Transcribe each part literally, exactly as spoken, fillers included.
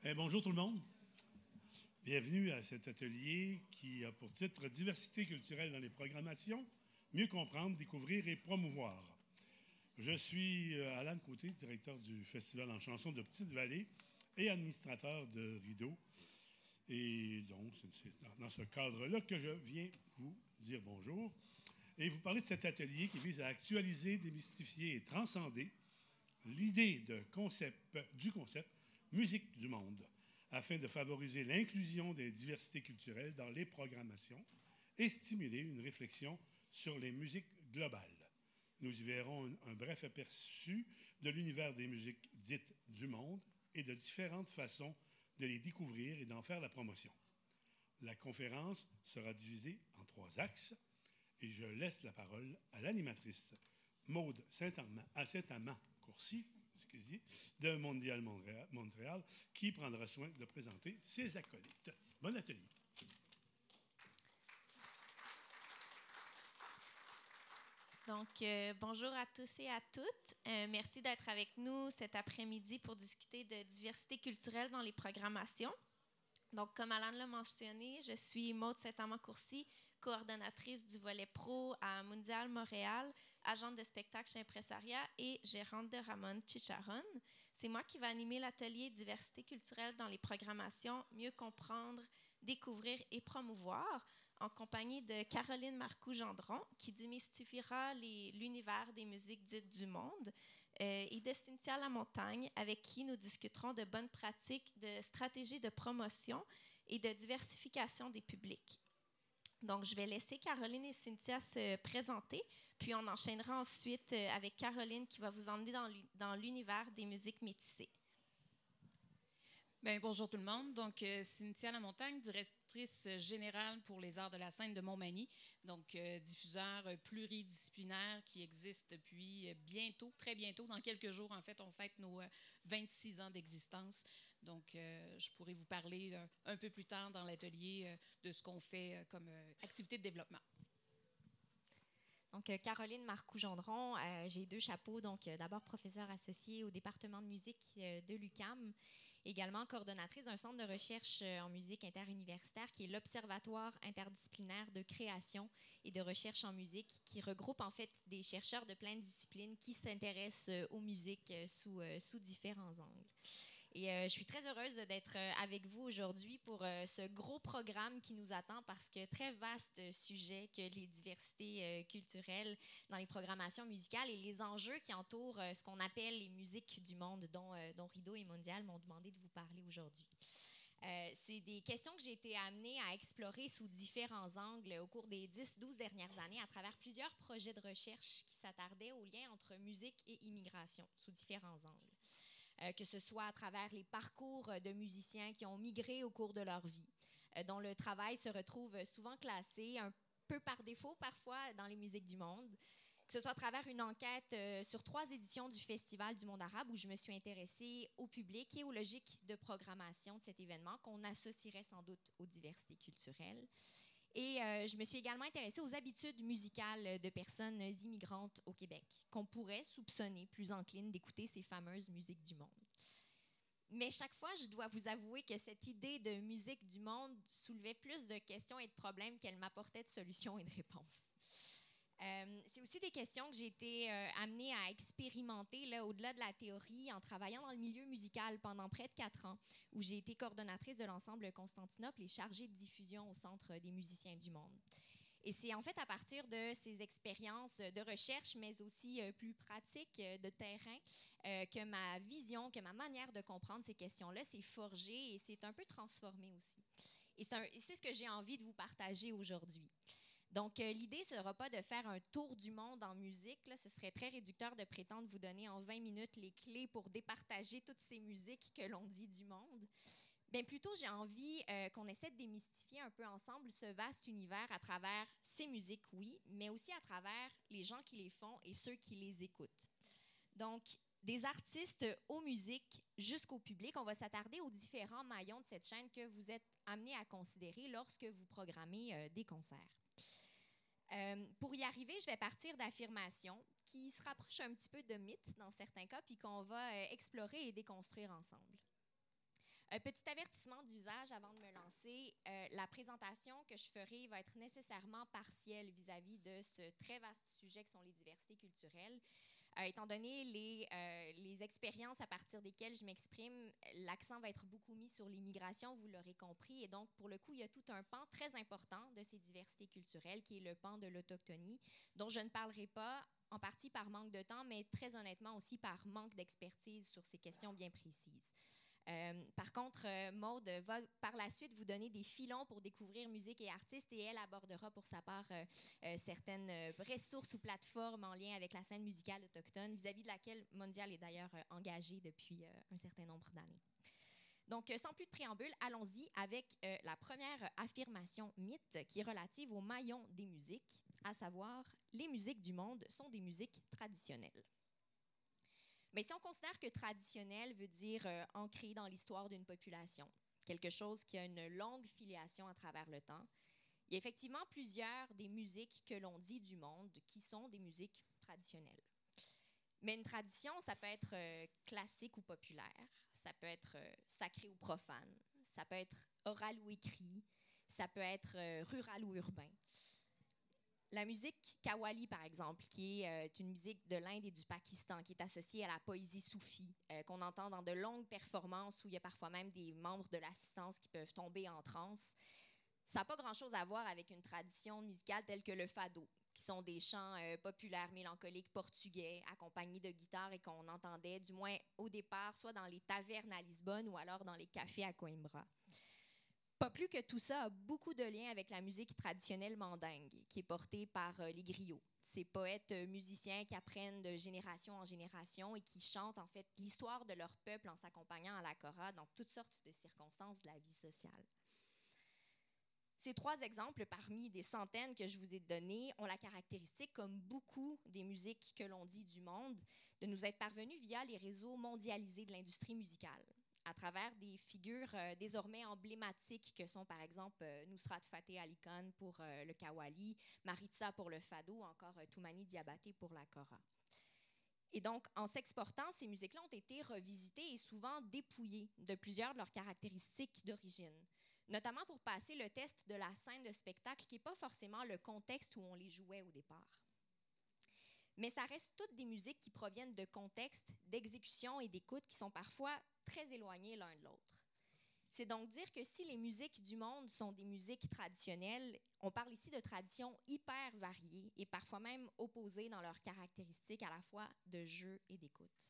Eh, bonjour tout le monde. Bienvenue à cet atelier qui a pour titre « Diversité culturelle dans les programmations, mieux comprendre, découvrir et promouvoir ». Je suis Alan Côté, directeur du Festival en chansons de Petite-Vallée et administrateur de Rideau. Et donc, c'est dans ce cadre-là que je viens vous dire bonjour et vous parler de cet atelier qui vise à actualiser, démystifier et transcender l'idée de concept, du concept « Musique du monde » afin de favoriser l'inclusion des diversités culturelles dans les programmations et stimuler une réflexion sur les musiques globales. Nous y verrons un, un bref aperçu de l'univers des musiques dites du monde et de différentes façons de les découvrir et d'en faire la promotion. La conférence sera divisée en trois axes et je laisse la parole à l'animatrice Maude Saint-Amand-Courcy, excusez, de Mondial Montréal, Montréal, qui prendra soin de présenter ses acolytes. Bon atelier. Donc, euh, bonjour à tous et à toutes. Euh, merci d'être avec nous cet après-midi pour discuter de diversité culturelle dans les programmations. Donc, comme Alan l'a mentionné, je suis Maude Saint-Amand-Courcy, coordonnatrice du volet pro à Mondial Montréal, agente de spectacle chez Impresaria et gérante de Ramon Chicharron. C'est moi qui vais animer l'atelier diversité culturelle dans les programmations, mieux comprendre, découvrir et promouvoir, en compagnie de Caroline Marcoux-Gendron, qui démystifiera les, l'univers des musiques dites du monde, euh, et de Cynthia Lamontagne, avec qui nous discuterons de bonnes pratiques, de stratégies de promotion et de diversification des publics. Donc, je vais laisser Caroline et Cynthia se présenter, puis on enchaînera ensuite avec Caroline qui va vous emmener dans l'univers des musiques métissées. Bien, bonjour tout le monde. Donc, euh, Cynthia Lamontagne, directrice générale pour les arts de la scène de Montmagny, donc euh, diffuseur pluridisciplinaire qui existe depuis bientôt, très bientôt, dans quelques jours, en fait, on fête nos euh, vingt-six ans d'existence. Donc, euh, je pourrais vous parler euh, un peu plus tard dans l'atelier euh, de ce qu'on fait euh, comme euh, activité de développement. Donc, Caroline Marcoux-Gendron, euh, j'ai deux chapeaux. Donc, euh, d'abord professeure associée au département de musique euh, de l'U Q A M, également coordonnatrice d'un centre de recherche euh, en musique interuniversitaire qui est l'Observatoire interdisciplinaire de création et de recherche en musique, qui regroupe en fait des chercheurs de plein de disciplines qui s'intéressent euh, aux musiques euh, sous, euh, sous différents angles. Et euh, je suis très heureuse d'être euh, avec vous aujourd'hui pour euh, ce gros programme qui nous attend parce que très vaste sujet que les diversités euh, culturelles dans les programmations musicales et les enjeux qui entourent euh, ce qu'on appelle les musiques du monde dont, euh, dont Rideau et Mondial m'ont demandé de vous parler aujourd'hui. Euh, c'est des questions que j'ai été amenée à explorer sous différents angles au cours des dix douze dernières années à travers plusieurs projets de recherche qui s'attardaient au lien entre musique et immigration sous différents angles. Euh, que ce soit à travers les parcours de musiciens qui ont migré au cours de leur vie, euh, dont le travail se retrouve souvent classé, un peu par défaut parfois, dans les musiques du monde, que ce soit à travers une enquête euh, sur trois éditions du Festival du monde arabe où je me suis intéressée au public et aux logiques de programmation de cet événement qu'on associerait sans doute aux diversités culturelles. Et euh, je me suis également intéressée aux habitudes musicales de personnes immigrantes au Québec, qu'on pourrait soupçonner plus enclines d'écouter ces fameuses musiques du monde. Mais chaque fois, je dois vous avouer que cette idée de musique du monde soulevait plus de questions et de problèmes qu'elle m'apportait de solutions et de réponses. Euh, c'est aussi des questions que j'ai été euh, amenée à expérimenter là, au-delà de la théorie en travaillant dans le milieu musical pendant près de quatre ans, où j'ai été coordonnatrice de l'ensemble Constantinople et chargée de diffusion au Centre des musiciens du monde. Et c'est en fait à partir de ces expériences de recherche, mais aussi euh, plus pratiques euh, de terrain, euh, que ma vision, que ma manière de comprendre ces questions-là s'est forgée et s'est un peu transformée aussi. Et c'est, un, et c'est ce que j'ai envie de vous partager aujourd'hui. Donc, euh, l'idée ne sera pas de faire un tour du monde en musique. Là, ce serait très réducteur de prétendre vous donner en vingt minutes les clés pour départager toutes ces musiques que l'on dit du monde. Bien, plutôt, j'ai envie euh, qu'on essaie de démystifier un peu ensemble ce vaste univers à travers ces musiques, oui, mais aussi à travers les gens qui les font et ceux qui les écoutent. Donc, des artistes aux musiques jusqu'au public, on va s'attarder aux différents maillons de cette chaîne que vous êtes amenés à considérer lorsque vous programmez euh, des concerts. Euh, pour y arriver, je vais partir d'affirmations qui se rapprochent un petit peu de mythes dans certains cas, puis qu'on va euh, explorer et déconstruire ensemble. Un petit avertissement d'usage avant de me lancer. Euh, la présentation que je ferai va être nécessairement partielle vis-à-vis de ce très vaste sujet que sont les diversités culturelles. Euh, étant donné les, euh, les expériences à partir desquelles je m'exprime, l'accent va être beaucoup mis sur l'immigration, vous l'aurez compris. Et donc, pour le coup, il y a tout un pan très important de ces diversités culturelles qui est le pan de l'autochtonie, dont je ne parlerai pas en partie par manque de temps, mais très honnêtement aussi par manque d'expertise sur ces questions bien précises. Euh, par contre, euh, Maude va par la suite vous donner des filons pour découvrir musique et artistes et elle abordera pour sa part euh, euh, certaines euh, ressources ou plateformes en lien avec la scène musicale autochtone, vis-à-vis de laquelle Mondial est d'ailleurs euh, engagé depuis euh, un certain nombre d'années. Donc, euh, sans plus de préambule, allons-y avec euh, la première affirmation mythe qui est relative au maillon des musiques, à savoir les musiques du monde sont des musiques traditionnelles. Mais si on considère que traditionnel veut dire euh, ancré dans l'histoire d'une population, quelque chose qui a une longue filiation à travers le temps, il y a effectivement plusieurs des musiques que l'on dit du monde qui sont des musiques traditionnelles. Mais une tradition, ça peut être euh, classique ou populaire, ça peut être euh, sacré ou profane, ça peut être oral ou écrit, ça peut être euh, rural ou urbain. La musique qawwali, par exemple, qui est euh, une musique de l'Inde et du Pakistan, qui est associée à la poésie soufie, euh, qu'on entend dans de longues performances où il y a parfois même des membres de l'assistance qui peuvent tomber en transe. Ça n'a pas grand-chose à voir avec une tradition musicale telle que le fado, qui sont des chants euh, populaires mélancoliques portugais, accompagnés de guitare et qu'on entendait, du moins au départ, soit dans les tavernes à Lisbonne ou alors dans les cafés à Coimbra. Pas plus que tout ça a beaucoup de liens avec la musique traditionnelle mandingue, qui est portée par euh, les griots, ces poètes euh, musiciens qui apprennent de génération en génération et qui chantent en fait l'histoire de leur peuple en s'accompagnant à la kora dans toutes sortes de circonstances de la vie sociale. Ces trois exemples, parmi des centaines que je vous ai donnés, ont la caractéristique, comme beaucoup des musiques que l'on dit du monde, de nous être parvenus via les réseaux mondialisés de l'industrie musicale, à travers des figures euh, désormais emblématiques que sont par exemple euh, Nusrat Fateh Ali Khan pour euh, le qawwali, Maritza pour le fado, ou encore euh, Toumani Diabaté pour la kora. Et donc, en s'exportant, ces musiques-là ont été revisitées et souvent dépouillées de plusieurs de leurs caractéristiques d'origine, notamment pour passer le test de la scène de spectacle, qui n'est pas forcément le contexte où on les jouait au départ. Mais ça reste toutes des musiques qui proviennent de contextes, d'exécution et d'écoute qui sont parfois très éloignés l'un de l'autre. C'est donc dire que si les musiques du monde sont des musiques traditionnelles, on parle ici de traditions hyper variées et parfois même opposées dans leurs caractéristiques à la fois de jeu et d'écoute.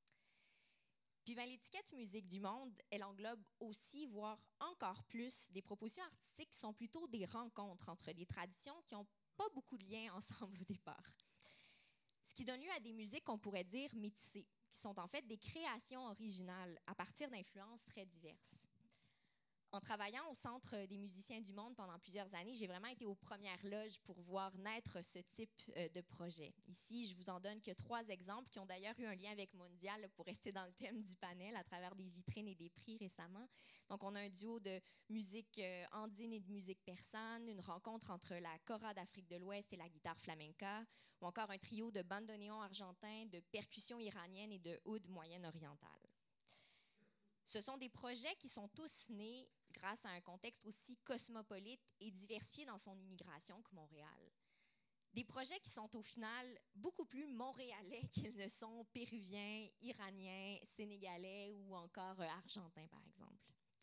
Puis ben, l'étiquette musique du monde, elle englobe aussi, voire encore plus, des propositions artistiques qui sont plutôt des rencontres entre des traditions qui n'ont pas beaucoup de liens ensemble au départ. Ce qui donne lieu à des musiques qu'on pourrait dire métissées, qui sont en fait des créations originales à partir d'influences très diverses. En travaillant au Centre des musiciens du monde pendant plusieurs années, j'ai vraiment été aux premières loges pour voir naître ce type de projet. Ici, je vous en donne que trois exemples qui ont d'ailleurs eu un lien avec Mondial pour rester dans le thème du panel à travers des vitrines et des prix récemment. Donc, on a un duo de musique andine et de musique persane, une rencontre entre la kora d'Afrique de l'Ouest et la guitare flamenca, ou encore un trio de bandoneon argentin, de percussions iraniennes et de oud moyenne-orientale. Ce sont des projets qui sont tous nés grâce à un contexte aussi cosmopolite et diversifié dans son immigration que Montréal. Des projets qui sont au final beaucoup plus montréalais qu'ils ne sont péruviens, iraniens, sénégalais ou encore argentins, par exemple.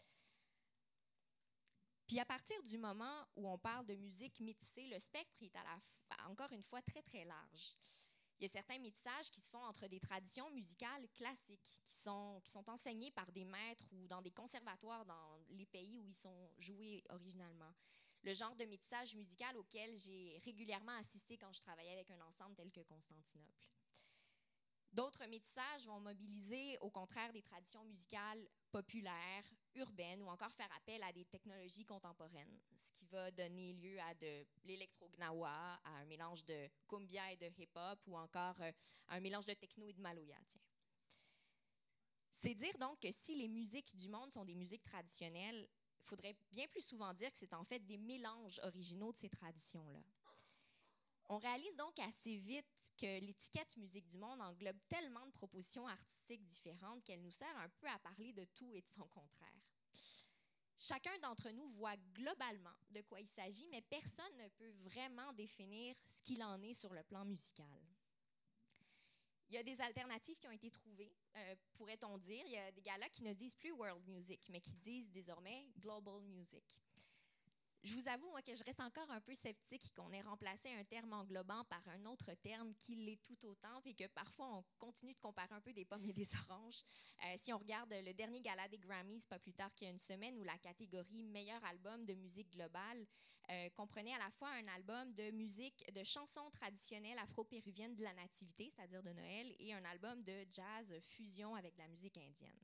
Puis à partir du moment où on parle de musique métissée, le spectre est à la f- encore une fois très, très large. Il y a certains métissages qui se font entre des traditions musicales classiques, qui sont, qui sont enseignées par des maîtres ou dans des conservatoires dans les pays où ils sont joués originalement. Le genre de métissage musical auquel j'ai régulièrement assisté quand je travaillais avec un ensemble tel que Constantinople. D'autres métissages vont mobiliser, au contraire, des traditions musicales populaires, urbaines, ou encore faire appel à des technologies contemporaines, ce qui va donner lieu à de l'électro-gnawa, à un mélange de cumbia et de hip-hop, ou encore euh, à un mélange de techno et de maloya. Tiens. C'est dire donc que si les musiques du monde sont des musiques traditionnelles, il faudrait bien plus souvent dire que c'est en fait des mélanges originaux de ces traditions-là. On réalise donc assez vite que l'étiquette Musique du monde englobe tellement de propositions artistiques différentes qu'elle nous sert un peu à parler de tout et de son contraire. Chacun d'entre nous voit globalement de quoi il s'agit, mais personne ne peut vraiment définir ce qu'il en est sur le plan musical. Il y a des alternatives qui ont été trouvées, euh, pourrait-on dire. Il y a des galas qui ne disent plus World Music, mais qui disent désormais Global Music. Je vous avoue moi, que je reste encore un peu sceptique qu'on ait remplacé un terme englobant par un autre terme qui l'est tout autant, et que parfois on continue de comparer un peu des pommes et des oranges. Euh, si on regarde le dernier gala des Grammys, pas plus tard qu'il y a une semaine, où la catégorie meilleur album de musique globale euh, comprenait à la fois un album de musique, de chansons traditionnelles afro-péruviennes de la nativité, c'est-à-dire de Noël, et un album de jazz fusion avec de la musique indienne.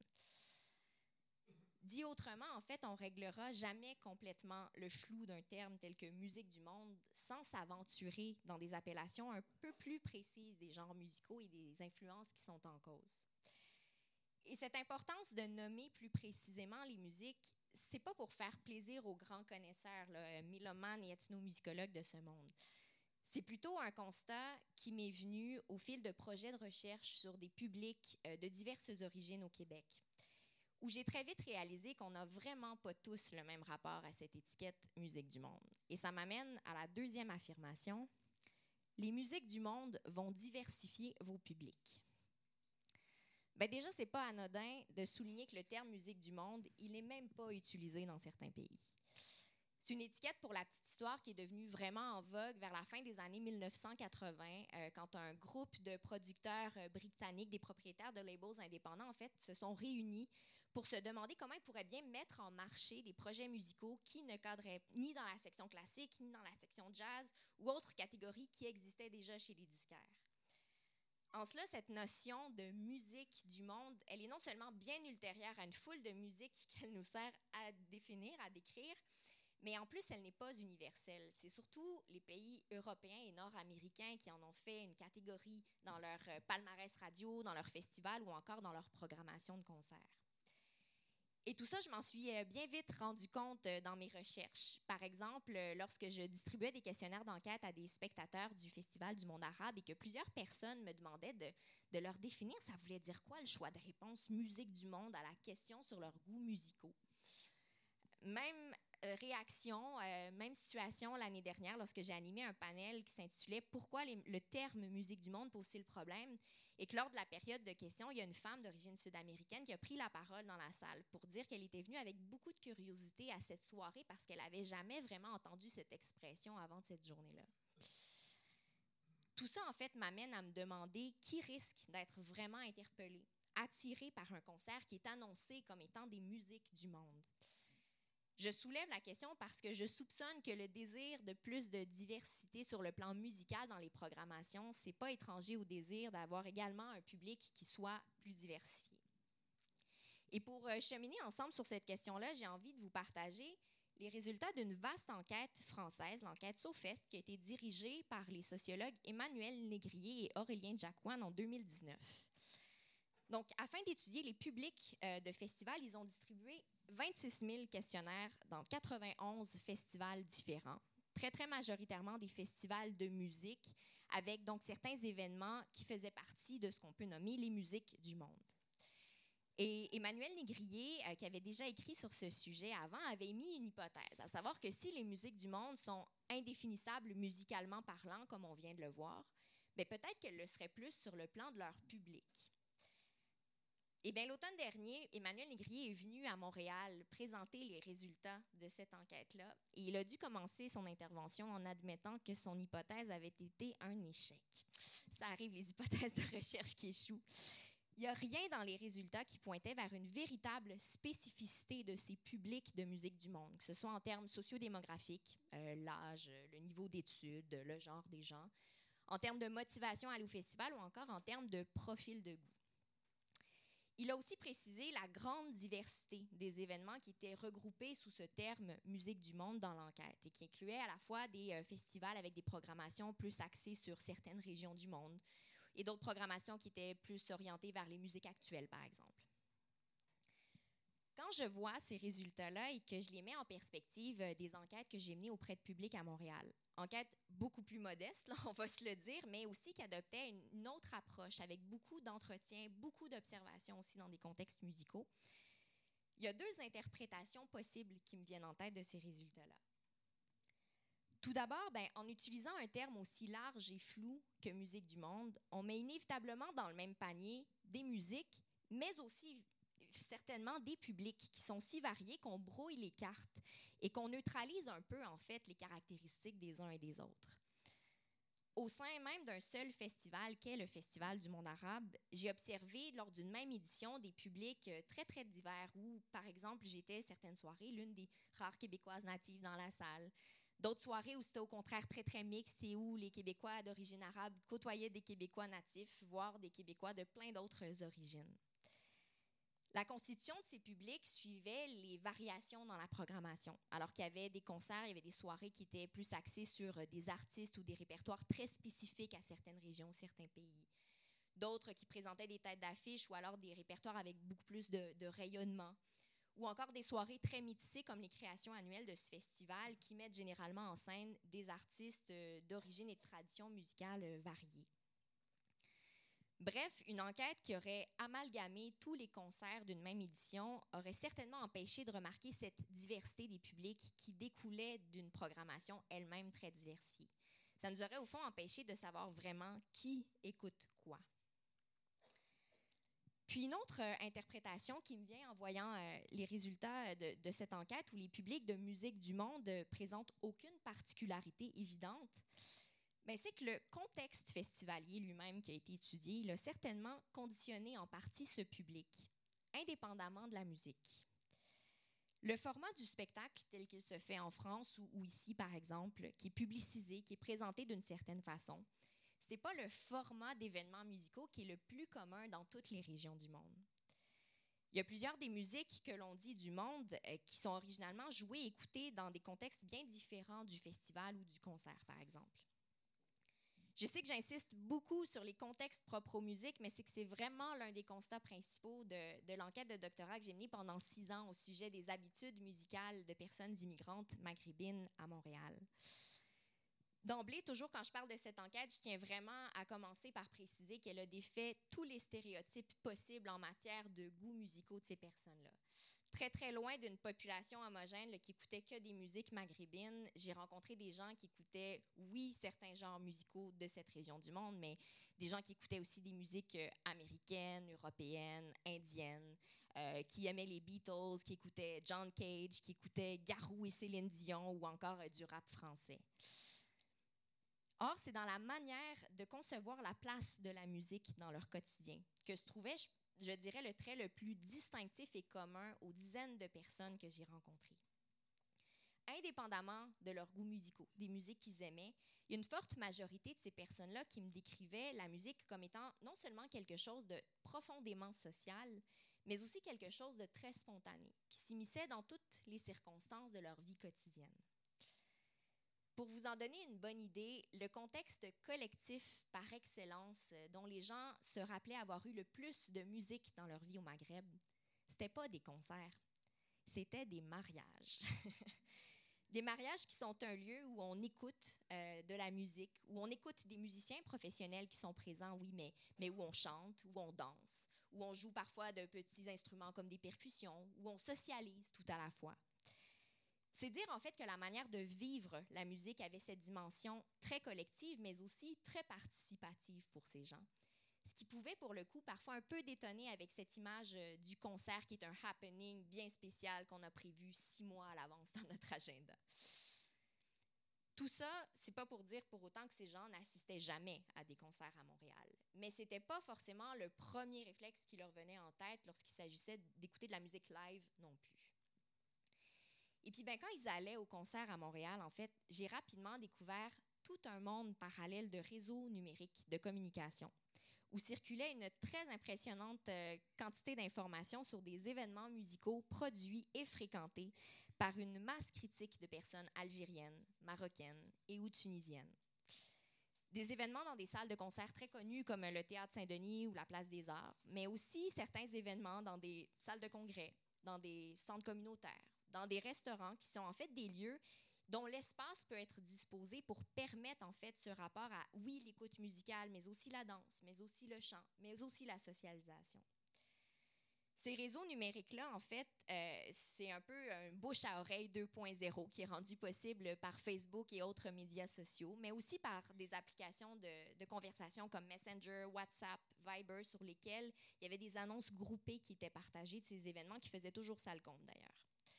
Dit autrement, en fait, on ne réglera jamais complètement le flou d'un terme tel que musique du monde sans s'aventurer dans des appellations un peu plus précises des genres musicaux et des influences qui sont en cause. Et cette importance de nommer plus précisément les musiques, c'est pas pour faire plaisir aux grands connaisseurs, là, mélomanes et ethnomusicologues de ce monde. C'est plutôt un constat qui m'est venu au fil de projets de recherche sur des publics euh, de diverses origines au Québec, où j'ai très vite réalisé qu'on n'a vraiment pas tous le même rapport à cette étiquette « musique du monde ». Et ça m'amène à la deuxième affirmation. Les musiques du monde vont diversifier vos publics. Bien déjà, ce n'est pas anodin de souligner que le terme « musique du monde », il n'est même pas utilisé dans certains pays. C'est une étiquette, pour la petite histoire, qui est devenue vraiment en vogue vers la fin des années mille neuf cent quatre-vingts, euh, quand un groupe de producteurs euh, britanniques, des propriétaires de labels indépendants, en fait, se sont réunis pour se demander comment ils pourraient bien mettre en marché des projets musicaux qui ne cadraient ni dans la section classique, ni dans la section jazz ou autres catégories qui existaient déjà chez les disquaires. En cela, cette notion de musique du monde, elle est non seulement bien ultérieure à une foule de musiques qu'elle nous sert à définir, à décrire, mais en plus, elle n'est pas universelle. C'est surtout les pays européens et nord-américains qui en ont fait une catégorie dans leur palmarès radio, dans leurs festivals ou encore dans leur programmation de concerts. Et tout ça, je m'en suis bien vite rendu compte dans mes recherches. Par exemple, lorsque je distribuais des questionnaires d'enquête à des spectateurs du Festival du monde arabe et que plusieurs personnes me demandaient de, de leur définir ça voulait dire quoi le choix de réponse musique du monde à la question sur leurs goûts musicaux. Même euh, réaction, euh, même situation l'année dernière lorsque j'ai animé un panel qui s'intitulait « Pourquoi les, le terme musique du monde pose-t-il problème ?» et que lors de la période de questions, il y a une femme d'origine sud-américaine qui a pris la parole dans la salle pour dire qu'elle était venue avec beaucoup de curiosité à cette soirée parce qu'elle n'avait jamais vraiment entendu cette expression avant de cette journée-là. Tout ça, en fait, m'amène à me demander qui risque d'être vraiment interpellé, attiré par un concert qui est annoncé comme étant des musiques du monde. Je soulève la question parce que je soupçonne que le désir de plus de diversité sur le plan musical dans les programmations, c'est pas étranger au désir d'avoir également un public qui soit plus diversifié. Et pour cheminer ensemble sur cette question-là, j'ai envie de vous partager les résultats d'une vaste enquête française, l'enquête SoFest, qui a été dirigée par les sociologues Emmanuel Négrier et Aurélien Jacquouane en deux mille dix-neuf. Donc, afin d'étudier les publics euh, de festivals, ils ont distribué vingt-six mille questionnaires dans quatre-vingt-onze festivals différents, très, très majoritairement des festivals de musique, avec donc certains événements qui faisaient partie de ce qu'on peut nommer les musiques du monde. Et Emmanuel Négrier, euh, qui avait déjà écrit sur ce sujet avant, avait émis une hypothèse, à savoir que si les musiques du monde sont indéfinissables musicalement parlant, comme on vient de le voir, bien, peut-être qu'elles le seraient plus sur le plan de leur public. Eh bien, l'automne dernier, Emmanuel Négrier est venu à Montréal présenter les résultats de cette enquête-là et il a dû commencer son intervention en admettant que son hypothèse avait été un échec. Ça arrive, les hypothèses de recherche qui échouent. Il n'y a rien dans les résultats qui pointait vers une véritable spécificité de ces publics de musique du monde, que ce soit en termes sociodémographiques, euh, l'âge, le niveau d'études, le genre des gens, en termes de motivation à aller au festival ou encore en termes de profil de goût. Il a aussi précisé la grande diversité des événements qui étaient regroupés sous ce terme « musique du monde » dans l'enquête et qui incluaient à la fois des euh, festivals avec des programmations plus axées sur certaines régions du monde et d'autres programmations qui étaient plus orientées vers les musiques actuelles, par exemple. Quand je vois ces résultats-là et que je les mets en perspective euh, des enquêtes que j'ai menées auprès de publics à Montréal, enquêtes beaucoup plus modestes, là, on va se le dire, mais aussi qui adoptaient une, une autre approche avec beaucoup d'entretiens, beaucoup d'observations aussi dans des contextes musicaux, il y a deux interprétations possibles qui me viennent en tête de ces résultats-là. Tout d'abord, ben, en utilisant un terme aussi large et flou que musique du monde, on met inévitablement dans le même panier des musiques, mais aussi certainement des publics qui sont si variés qu'on brouille les cartes et qu'on neutralise un peu, en fait, les caractéristiques des uns et des autres. Au sein même d'un seul festival, qu'est le Festival du monde arabe, j'ai observé lors d'une même édition des publics très, très divers où, par exemple, j'étais certaines soirées l'une des rares Québécoises natives dans la salle. D'autres soirées où c'était au contraire très, très mixte et où les Québécois d'origine arabe côtoyaient des Québécois natifs, voire des Québécois de plein d'autres origines. La constitution de ces publics suivait les variations dans la programmation. Alors qu'il y avait des concerts, il y avait des soirées qui étaient plus axées sur des artistes ou des répertoires très spécifiques à certaines régions, certains pays. D'autres qui présentaient des têtes d'affiche ou alors des répertoires avec beaucoup plus de, de rayonnement. Ou encore des soirées très métissées comme les créations annuelles de ce festival qui mettent généralement en scène des artistes d'origine et de tradition musicale variées. Bref, une enquête qui aurait amalgamé tous les concerts d'une même édition aurait certainement empêché de remarquer cette diversité des publics qui découlait d'une programmation elle-même très diversifiée. Ça nous aurait au fond empêché de savoir vraiment qui écoute quoi. Puis une autre euh, interprétation qui me vient en voyant euh, les résultats de, de cette enquête où les publics de musique du monde euh, présentent aucune particularité évidente, bien, c'est que le contexte festivalier lui-même qui a été étudié, il a certainement conditionné en partie ce public, indépendamment de la musique. Le format du spectacle tel qu'il se fait en France ou, ou ici, par exemple, qui est publicisé, qui est présenté d'une certaine façon, ce n'est pas le format d'événements musicaux qui est le plus commun dans toutes les régions du monde. Il y a plusieurs des musiques que l'on dit du monde euh, qui sont originalement jouées et écoutées dans des contextes bien différents du festival ou du concert, par exemple. Je sais que j'insiste beaucoup sur les contextes propres aux musiques, mais c'est que c'est vraiment l'un des constats principaux de, de l'enquête de doctorat que j'ai menée pendant six ans au sujet des habitudes musicales de personnes immigrantes maghrébines à Montréal. D'emblée, toujours quand je parle de cette enquête, je tiens vraiment à commencer par préciser qu'elle a défait tous les stéréotypes possibles en matière de goûts musicaux de ces personnes-là. Très, très loin d'une population homogène là, qui écoutait que des musiques maghrébines, j'ai rencontré des gens qui écoutaient, oui, certains genres musicaux de cette région du monde, mais des gens qui écoutaient aussi des musiques euh, américaines, européennes, indiennes, euh, qui aimaient les Beatles, qui écoutaient John Cage, qui écoutaient Garou et Céline Dion ou encore euh, du rap français. Or, c'est dans la manière de concevoir la place de la musique dans leur quotidien que se trouvait, je, je dirais, le trait le plus distinctif et commun aux dizaines de personnes que j'ai rencontrées. Indépendamment de leurs goûts musicaux, des musiques qu'ils aimaient, il y a une forte majorité de ces personnes-là qui me décrivaient la musique comme étant non seulement quelque chose de profondément social, mais aussi quelque chose de très spontané, qui s'immisçait dans toutes les circonstances de leur vie quotidienne. Pour vous en donner une bonne idée, le contexte collectif par excellence dont les gens se rappelaient avoir eu le plus de musique dans leur vie au Maghreb, c'était pas des concerts, c'était des mariages. Des mariages qui sont un lieu où on écoute euh, de la musique, où on écoute des musiciens professionnels qui sont présents, oui, mais, mais où on chante, où on danse, où on joue parfois de petits instruments comme des percussions, où on socialise tout à la fois. C'est dire en fait que la manière de vivre la musique avait cette dimension très collective, mais aussi très participative pour ces gens. Ce qui pouvait pour le coup parfois un peu détonner avec cette image du concert qui est un happening bien spécial qu'on a prévu six mois à l'avance dans notre agenda. Tout ça, c'est pas pour dire pour autant que ces gens n'assistaient jamais à des concerts à Montréal, mais c'était pas forcément le premier réflexe qui leur venait en tête lorsqu'il s'agissait d'écouter de la musique live non plus. Et puis, ben, quand ils allaient au concert à Montréal, en fait, j'ai rapidement découvert tout un monde parallèle de réseaux numériques de communication, où circulait une très impressionnante euh, quantité d'informations sur des événements musicaux produits et fréquentés par une masse critique de personnes algériennes, marocaines et ou tunisiennes. Des événements dans des salles de concert très connues comme le Théâtre Saint-Denis ou la Place des Arts, mais aussi certains événements dans des salles de congrès, dans des centres communautaires, dans des restaurants qui sont en fait des lieux dont l'espace peut être disposé pour permettre en fait ce rapport à, oui, l'écoute musicale, mais aussi la danse, mais aussi le chant, mais aussi la socialisation. Ces réseaux numériques-là, en fait, euh, c'est un peu un bouche à oreille deux point zéro qui est rendu possible par Facebook et autres médias sociaux, mais aussi par des applications de, de conversation comme Messenger, WhatsApp, Viber, sur lesquelles il y avait des annonces groupées qui étaient partagées de ces événements qui faisaient toujours ça le compte d'ailleurs.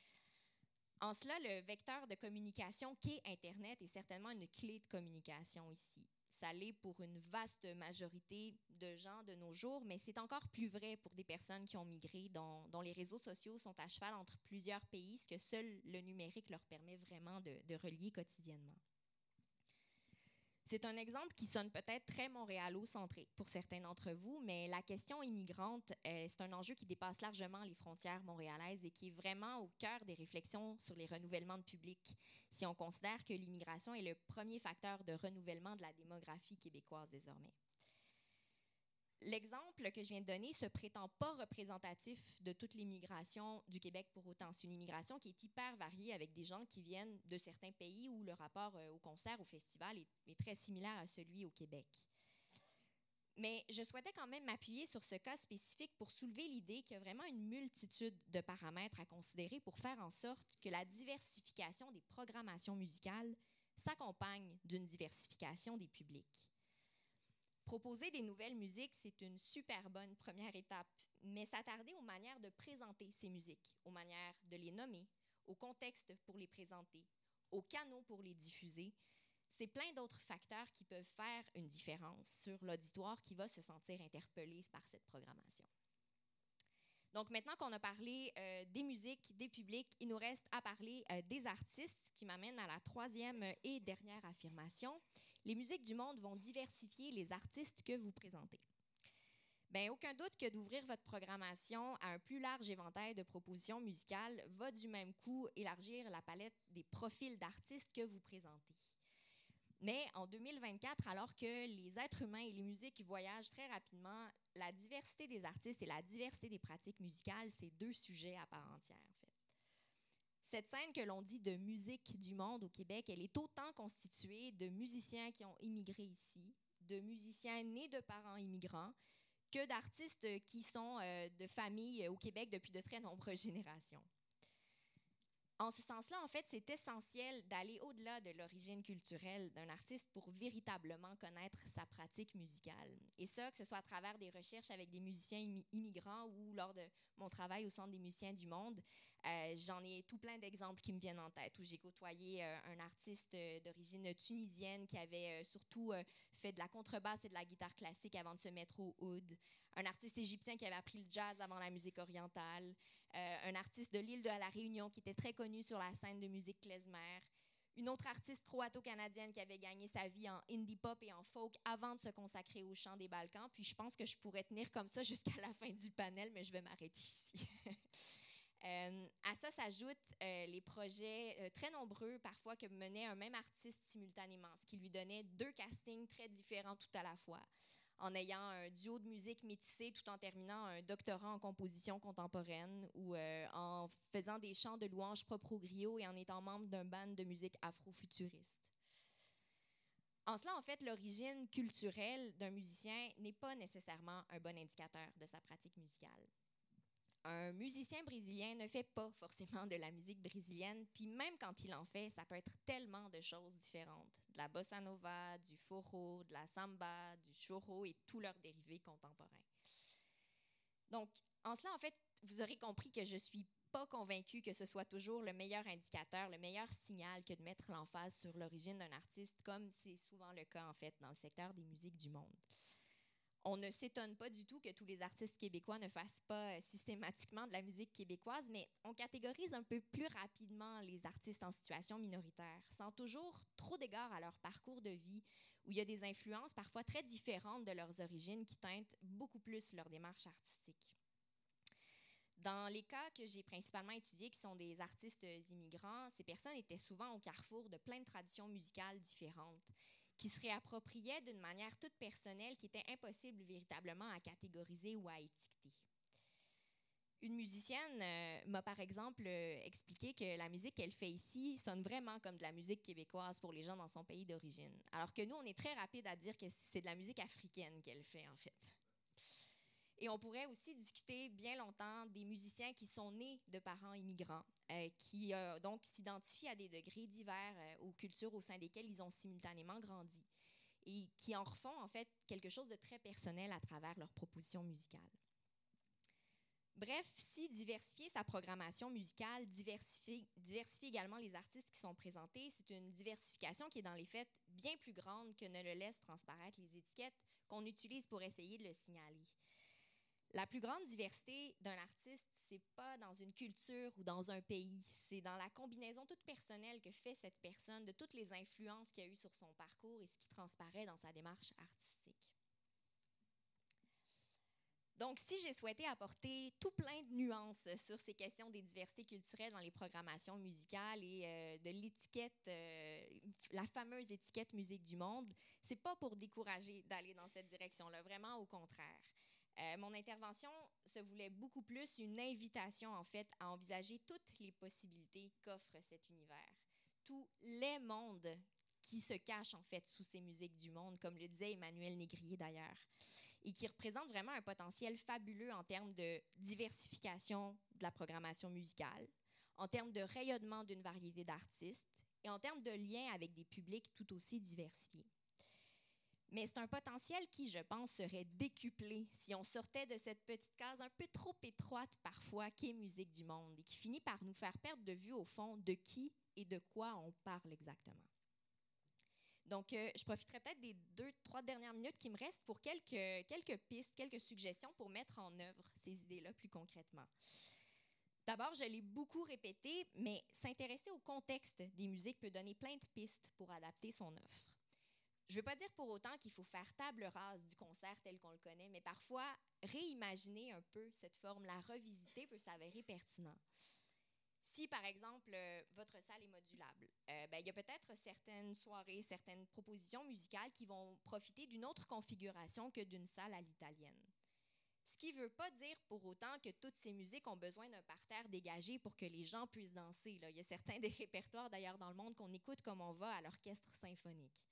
En cela, le vecteur de communication qu'est Internet est certainement une clé de communication ici. Ça l'est pour une vaste majorité de gens de nos jours, mais c'est encore plus vrai pour des personnes qui ont migré, dont, dont les réseaux sociaux sont à cheval entre plusieurs pays, ce que seul le numérique leur permet vraiment de, de relier quotidiennement. C'est un exemple qui sonne peut-être très montréalo-centré pour certains d'entre vous, mais la question immigrante, euh, c'est un enjeu qui dépasse largement les frontières montréalaises et qui est vraiment au cœur des réflexions sur les renouvellements de public, si on considère que l'immigration est le premier facteur de renouvellement de la démographie québécoise désormais. L'exemple que je viens de donner ne se prétend pas représentatif de toute l'immigration du Québec pour autant. C'est une immigration qui est hyper variée avec des gens qui viennent de certains pays où le rapport au concert, au festival est, est très similaire à celui au Québec. Mais je souhaitais quand même m'appuyer sur ce cas spécifique pour soulever l'idée qu'il y a vraiment une multitude de paramètres à considérer pour faire en sorte que la diversification des programmations musicales s'accompagne d'une diversification des publics. Proposer des nouvelles musiques, c'est une super bonne première étape, mais s'attarder aux manières de présenter ces musiques, aux manières de les nommer, au contexte pour les présenter, aux canaux pour les diffuser, c'est plein d'autres facteurs qui peuvent faire une différence sur l'auditoire qui va se sentir interpellé par cette programmation. Donc maintenant qu'on a parlé euh, des musiques, des publics, il nous reste à parler euh, des artistes, qui m'amène à la troisième et dernière affirmation. Les musiques du monde vont diversifier les artistes que vous présentez. Bien, aucun doute que d'ouvrir votre programmation à un plus large éventail de propositions musicales va du même coup élargir la palette des profils d'artistes que vous présentez. Mais en deux mille vingt-quatre, alors que les êtres humains et les musiques voyagent très rapidement, la diversité des artistes et la diversité des pratiques musicales, c'est deux sujets à part entière, en fait. Cette scène que l'on dit de musique du monde au Québec, elle est autant constituée de musiciens qui ont immigré ici, de musiciens nés de parents immigrants, que d'artistes qui sont euh, de familles au Québec depuis de très nombreuses générations. En ce sens-là, en fait, c'est essentiel d'aller au-delà de l'origine culturelle d'un artiste pour véritablement connaître sa pratique musicale. Et ça, que ce soit à travers des recherches avec des musiciens immigrants ou lors de mon travail au Centre des musiciens du monde, euh, j'en ai tout plein d'exemples qui me viennent en tête, où j'ai côtoyé euh, un artiste d'origine tunisienne qui avait euh, surtout euh, fait de la contrebasse et de la guitare classique avant de se mettre au oud, un artiste égyptien qui avait appris le jazz avant la musique orientale, euh, un artiste de l'île de la Réunion qui était très connu sur la scène de musique klezmer, une autre artiste croato-canadienne qui avait gagné sa vie en indie pop et en folk avant de se consacrer au chant des Balkans. Puis je pense que je pourrais tenir comme ça jusqu'à la fin du panel, mais je vais m'arrêter ici. euh, à ça s'ajoutent euh, les projets euh, très nombreux parfois que menait un même artiste simultanément, ce qui lui donnait deux castings très différents tout à la fois, en ayant un duo de musique métissé tout en terminant un doctorat en composition contemporaine ou euh, en faisant des chants de louanges propres au griot et en étant membre d'un band de musique afro-futuriste. En cela, en fait, l'origine culturelle d'un musicien n'est pas nécessairement un bon indicateur de sa pratique musicale. Un musicien brésilien ne fait pas forcément de la musique brésilienne, puis même quand il en fait, ça peut être tellement de choses différentes. De la bossa nova, du forró, de la samba, du choro et tous leurs dérivés contemporains. Donc, en cela, en fait, vous aurez compris que je ne suis pas convaincue que ce soit toujours le meilleur indicateur, le meilleur signal que de mettre l'emphase sur l'origine d'un artiste, comme c'est souvent le cas, en fait, dans le secteur des musiques du monde. On ne s'étonne pas du tout que tous les artistes québécois ne fassent pas systématiquement de la musique québécoise, mais on catégorise un peu plus rapidement les artistes en situation minoritaire, sans toujours trop d'égard à leur parcours de vie, où il y a des influences parfois très différentes de leurs origines qui teintent beaucoup plus leur démarche artistique. Dans les cas que j'ai principalement étudiés, qui sont des artistes immigrants, ces personnes étaient souvent au carrefour de plein de traditions musicales différentes, qui se réappropriaient d'une manière toute personnelle qui était impossible véritablement à catégoriser ou à étiqueter. Une musicienne euh, m'a par exemple euh, expliqué que la musique qu'elle fait ici sonne vraiment comme de la musique québécoise pour les gens dans son pays d'origine. Alors que nous, on est très rapide à dire que c'est de la musique africaine qu'elle fait en fait. Et on pourrait aussi discuter bien longtemps des musiciens qui sont nés de parents immigrants, euh, qui euh, donc s'identifient à des degrés divers euh, aux cultures au sein desquelles ils ont simultanément grandi et qui en refont en fait quelque chose de très personnel à travers leurs propositions musicales. Bref, si diversifier sa programmation musicale diversifie, diversifie également les artistes qui sont présentés, c'est une diversification qui est dans les faits bien plus grande que ne le laissent transparaître les étiquettes qu'on utilise pour essayer de le signaler. La plus grande diversité d'un artiste, c'est pas dans une culture ou dans un pays, c'est dans la combinaison toute personnelle que fait cette personne, de toutes les influences qu'il y a eu sur son parcours et ce qui transparaît dans sa démarche artistique. Donc, si j'ai souhaité apporter tout plein de nuances sur ces questions des diversités culturelles dans les programmations musicales et euh, de l'étiquette, euh, la fameuse étiquette musique du monde, c'est pas pour décourager d'aller dans cette direction-là, vraiment au contraire. Euh, mon intervention se voulait beaucoup plus une invitation, en fait, à envisager toutes les possibilités qu'offre cet univers. Tous les mondes qui se cachent, en fait, sous ces musiques du monde, comme le disait Emmanuel Négrier, d'ailleurs, et qui représentent vraiment un potentiel fabuleux en termes de diversification de la programmation musicale, en termes de rayonnement d'une variété d'artistes et en termes de lien avec des publics tout aussi diversifiés. Mais c'est un potentiel qui, je pense, serait décuplé si on sortait de cette petite case un peu trop étroite parfois qu'est Musique du monde et qui finit par nous faire perdre de vue, au fond, de qui et de quoi on parle exactement. Donc, euh, je profiterai peut-être des deux, trois dernières minutes qui me restent pour quelques, quelques pistes, quelques suggestions pour mettre en œuvre ces idées-là plus concrètement. D'abord, je l'ai beaucoup répété, mais s'intéresser au contexte des musiques peut donner plein de pistes pour adapter son offre. Je ne veux pas dire pour autant qu'il faut faire table rase du concert tel qu'on le connaît, mais parfois, réimaginer un peu cette forme, la revisiter peut s'avérer pertinent. Si, par exemple, euh, votre salle est modulable, euh, ben, il y a peut-être certaines soirées, certaines propositions musicales qui vont profiter d'une autre configuration que d'une salle à l'italienne. Ce qui ne veut pas dire pour autant que toutes ces musiques ont besoin d'un parterre dégagé pour que les gens puissent danser, là. Il y a certains des répertoires d'ailleurs dans le monde qu'on écoute comme on va à l'orchestre symphonique.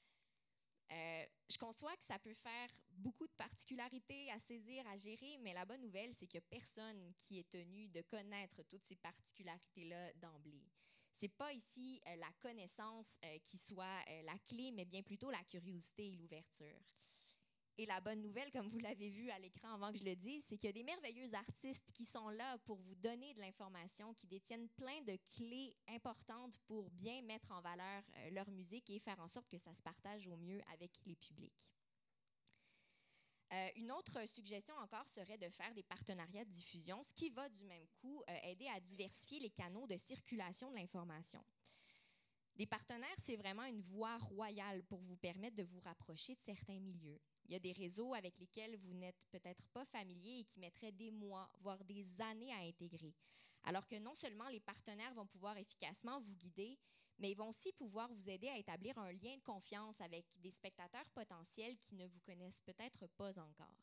Euh, je conçois que ça peut faire beaucoup de particularités à saisir, à gérer, mais la bonne nouvelle, c'est qu'il n'y a personne qui est tenu de connaître toutes ces particularités-là d'emblée. Ce n'est pas ici euh, la connaissance euh, qui soit euh, la clé, mais bien plutôt la curiosité et l'ouverture. Et la bonne nouvelle, comme vous l'avez vu à l'écran avant que je le dise, c'est qu'il y a des merveilleux artistes qui sont là pour vous donner de l'information, qui détiennent plein de clés importantes pour bien mettre en valeur euh, leur musique et faire en sorte que ça se partage au mieux avec les publics. Euh, une autre suggestion encore serait de faire des partenariats de diffusion, ce qui va du même coup euh, aider à diversifier les canaux de circulation de l'information. Des partenaires, c'est vraiment une voie royale pour vous permettre de vous rapprocher de certains milieux. Il y a des réseaux avec lesquels vous n'êtes peut-être pas familier et qui mettraient des mois, voire des années à intégrer. Alors que non seulement les partenaires vont pouvoir efficacement vous guider, mais ils vont aussi pouvoir vous aider à établir un lien de confiance avec des spectateurs potentiels qui ne vous connaissent peut-être pas encore.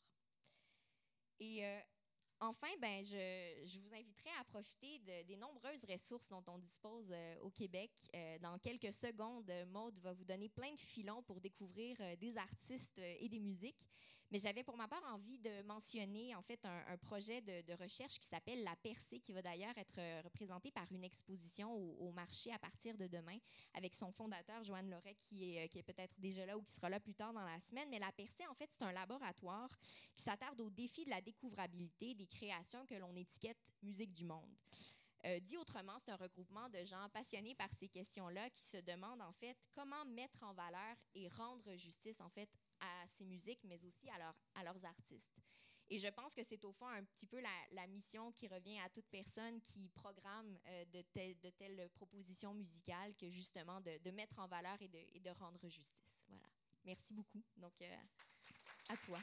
Et euh, enfin, ben, je, je vous inviterai à profiter de, des nombreuses ressources dont on dispose euh, au Québec. Euh, dans quelques secondes, Maude va vous donner plein de filons pour découvrir euh, des artistes euh, et des musiques. Mais j'avais pour ma part envie de mentionner en fait un, un projet de, de recherche qui s'appelle La Percée, qui va d'ailleurs être représenté par une exposition au, au marché à partir de demain avec son fondateur, Joanne Loret, qui est, qui est peut-être déjà là ou qui sera là plus tard dans la semaine. Mais La Percée, en fait, c'est un laboratoire qui s'attarde au défi de la découvrabilité des créations que l'on étiquette musique du monde. Euh, dit autrement, c'est un regroupement de gens passionnés par ces questions-là qui se demandent en fait comment mettre en valeur et rendre justice en fait à ces musiques, mais aussi à, leur, à leurs artistes. Et je pense que c'est au fond un petit peu la, la mission qui revient à toute personne qui programme euh, de, tel, de telles propositions musicales que justement de, de mettre en valeur et de, et de rendre justice. Voilà. Merci beaucoup. Donc, euh, à toi.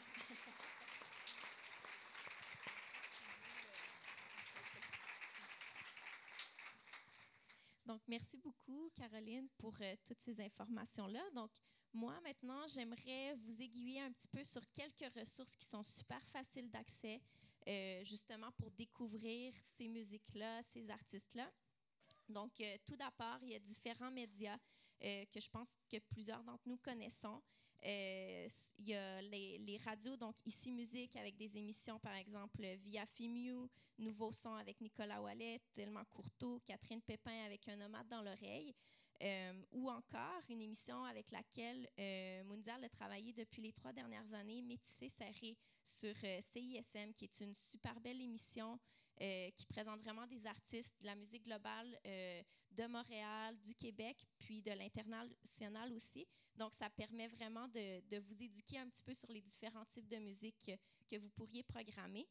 Donc, merci beaucoup, Caroline, pour euh, toutes ces informations-là. Donc, moi, maintenant, j'aimerais vous aiguiller un petit peu sur quelques ressources qui sont super faciles d'accès, euh, justement pour découvrir ces musiques-là, ces artistes-là. Donc, euh, tout d'abord, il y a différents médias euh, que je pense que plusieurs d'entre nous connaissons. Euh, il y a les, les radios, donc Ici Musique avec des émissions, par exemple, via Fimu, Nouveau Son avec Nicolas Ouellet, Tellement Courteau, Catherine Pépin avec Un nomade dans l'oreille, euh, ou encore une émission avec laquelle euh, Mondial a travaillé depuis les trois dernières années, Métissé Serré, sur euh, C I S M, qui est une super belle émission euh, qui présente vraiment des artistes de la musique globale euh, de Montréal, du Québec, puis de l'international aussi. Donc, ça permet vraiment de, de vous éduquer un petit peu sur les différents types de musique que, que vous pourriez programmer.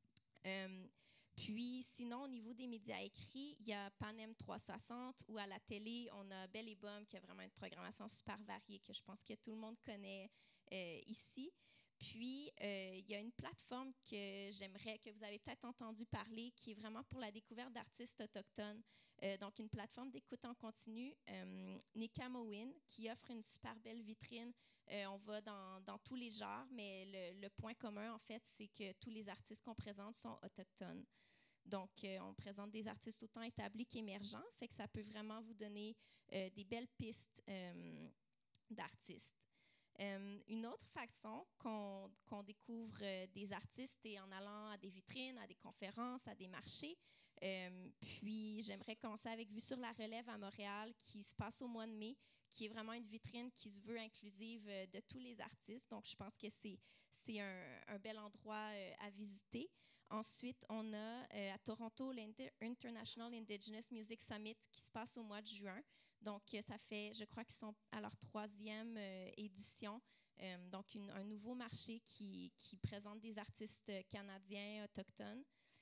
Euh, puis, sinon, au niveau des médias écrits, il y a Panem trois cent soixante, ou à la télé, on a Belle et Bomme, qui a vraiment une programmation super variée que je pense que tout le monde connaît euh, ici. Puis, euh, il y a une plateforme que j'aimerais, que vous avez peut-être entendu parler, qui est vraiment pour la découverte d'artistes autochtones. Euh, donc, une plateforme d'écoute en continu, euh, Nikamowin, qui offre une super belle vitrine. Euh, on va dans, dans tous les genres, mais le, le point commun, en fait, c'est que tous les artistes qu'on présente sont autochtones. Donc, euh, on présente des artistes autant établis qu'émergents, fait que ça peut vraiment vous donner euh, des belles pistes euh, d'artistes. Euh, une autre façon qu'on, qu'on découvre euh, des artistes est en allant à des vitrines, à des conférences, à des marchés. Euh, puis, j'aimerais commencer avec Vue sur la relève à Montréal, qui se passe au mois de mai, qui est vraiment une vitrine qui se veut inclusive euh, de tous les artistes. Donc, je pense que c'est, c'est un, un bel endroit euh, à visiter. Ensuite, on a euh, à Toronto l'International Indigenous Music Summit qui se passe au mois de juin. Donc, ça fait, je crois qu'ils sont à leur troisième euh, édition. Euh, donc, une, un nouveau marché qui, qui présente des artistes canadiens, autochtones.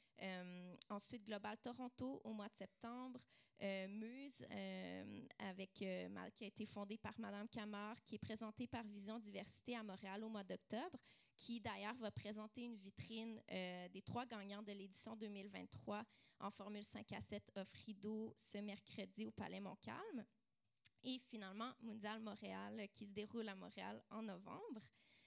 Euh, ensuite, Global Toronto au mois de septembre. Euh, Muse, euh, avec, euh, qui a été fondée par Madame Camard, qui est présentée par Vision Diversité à Montréal au mois d'octobre, qui d'ailleurs va présenter une vitrine euh, des trois gagnants de l'édition deux mille vingt-trois en Formule cinq à sept off-rideau ce mercredi au Palais Montcalm. Et finalement, Mondial Montréal, qui se déroule à Montréal en novembre.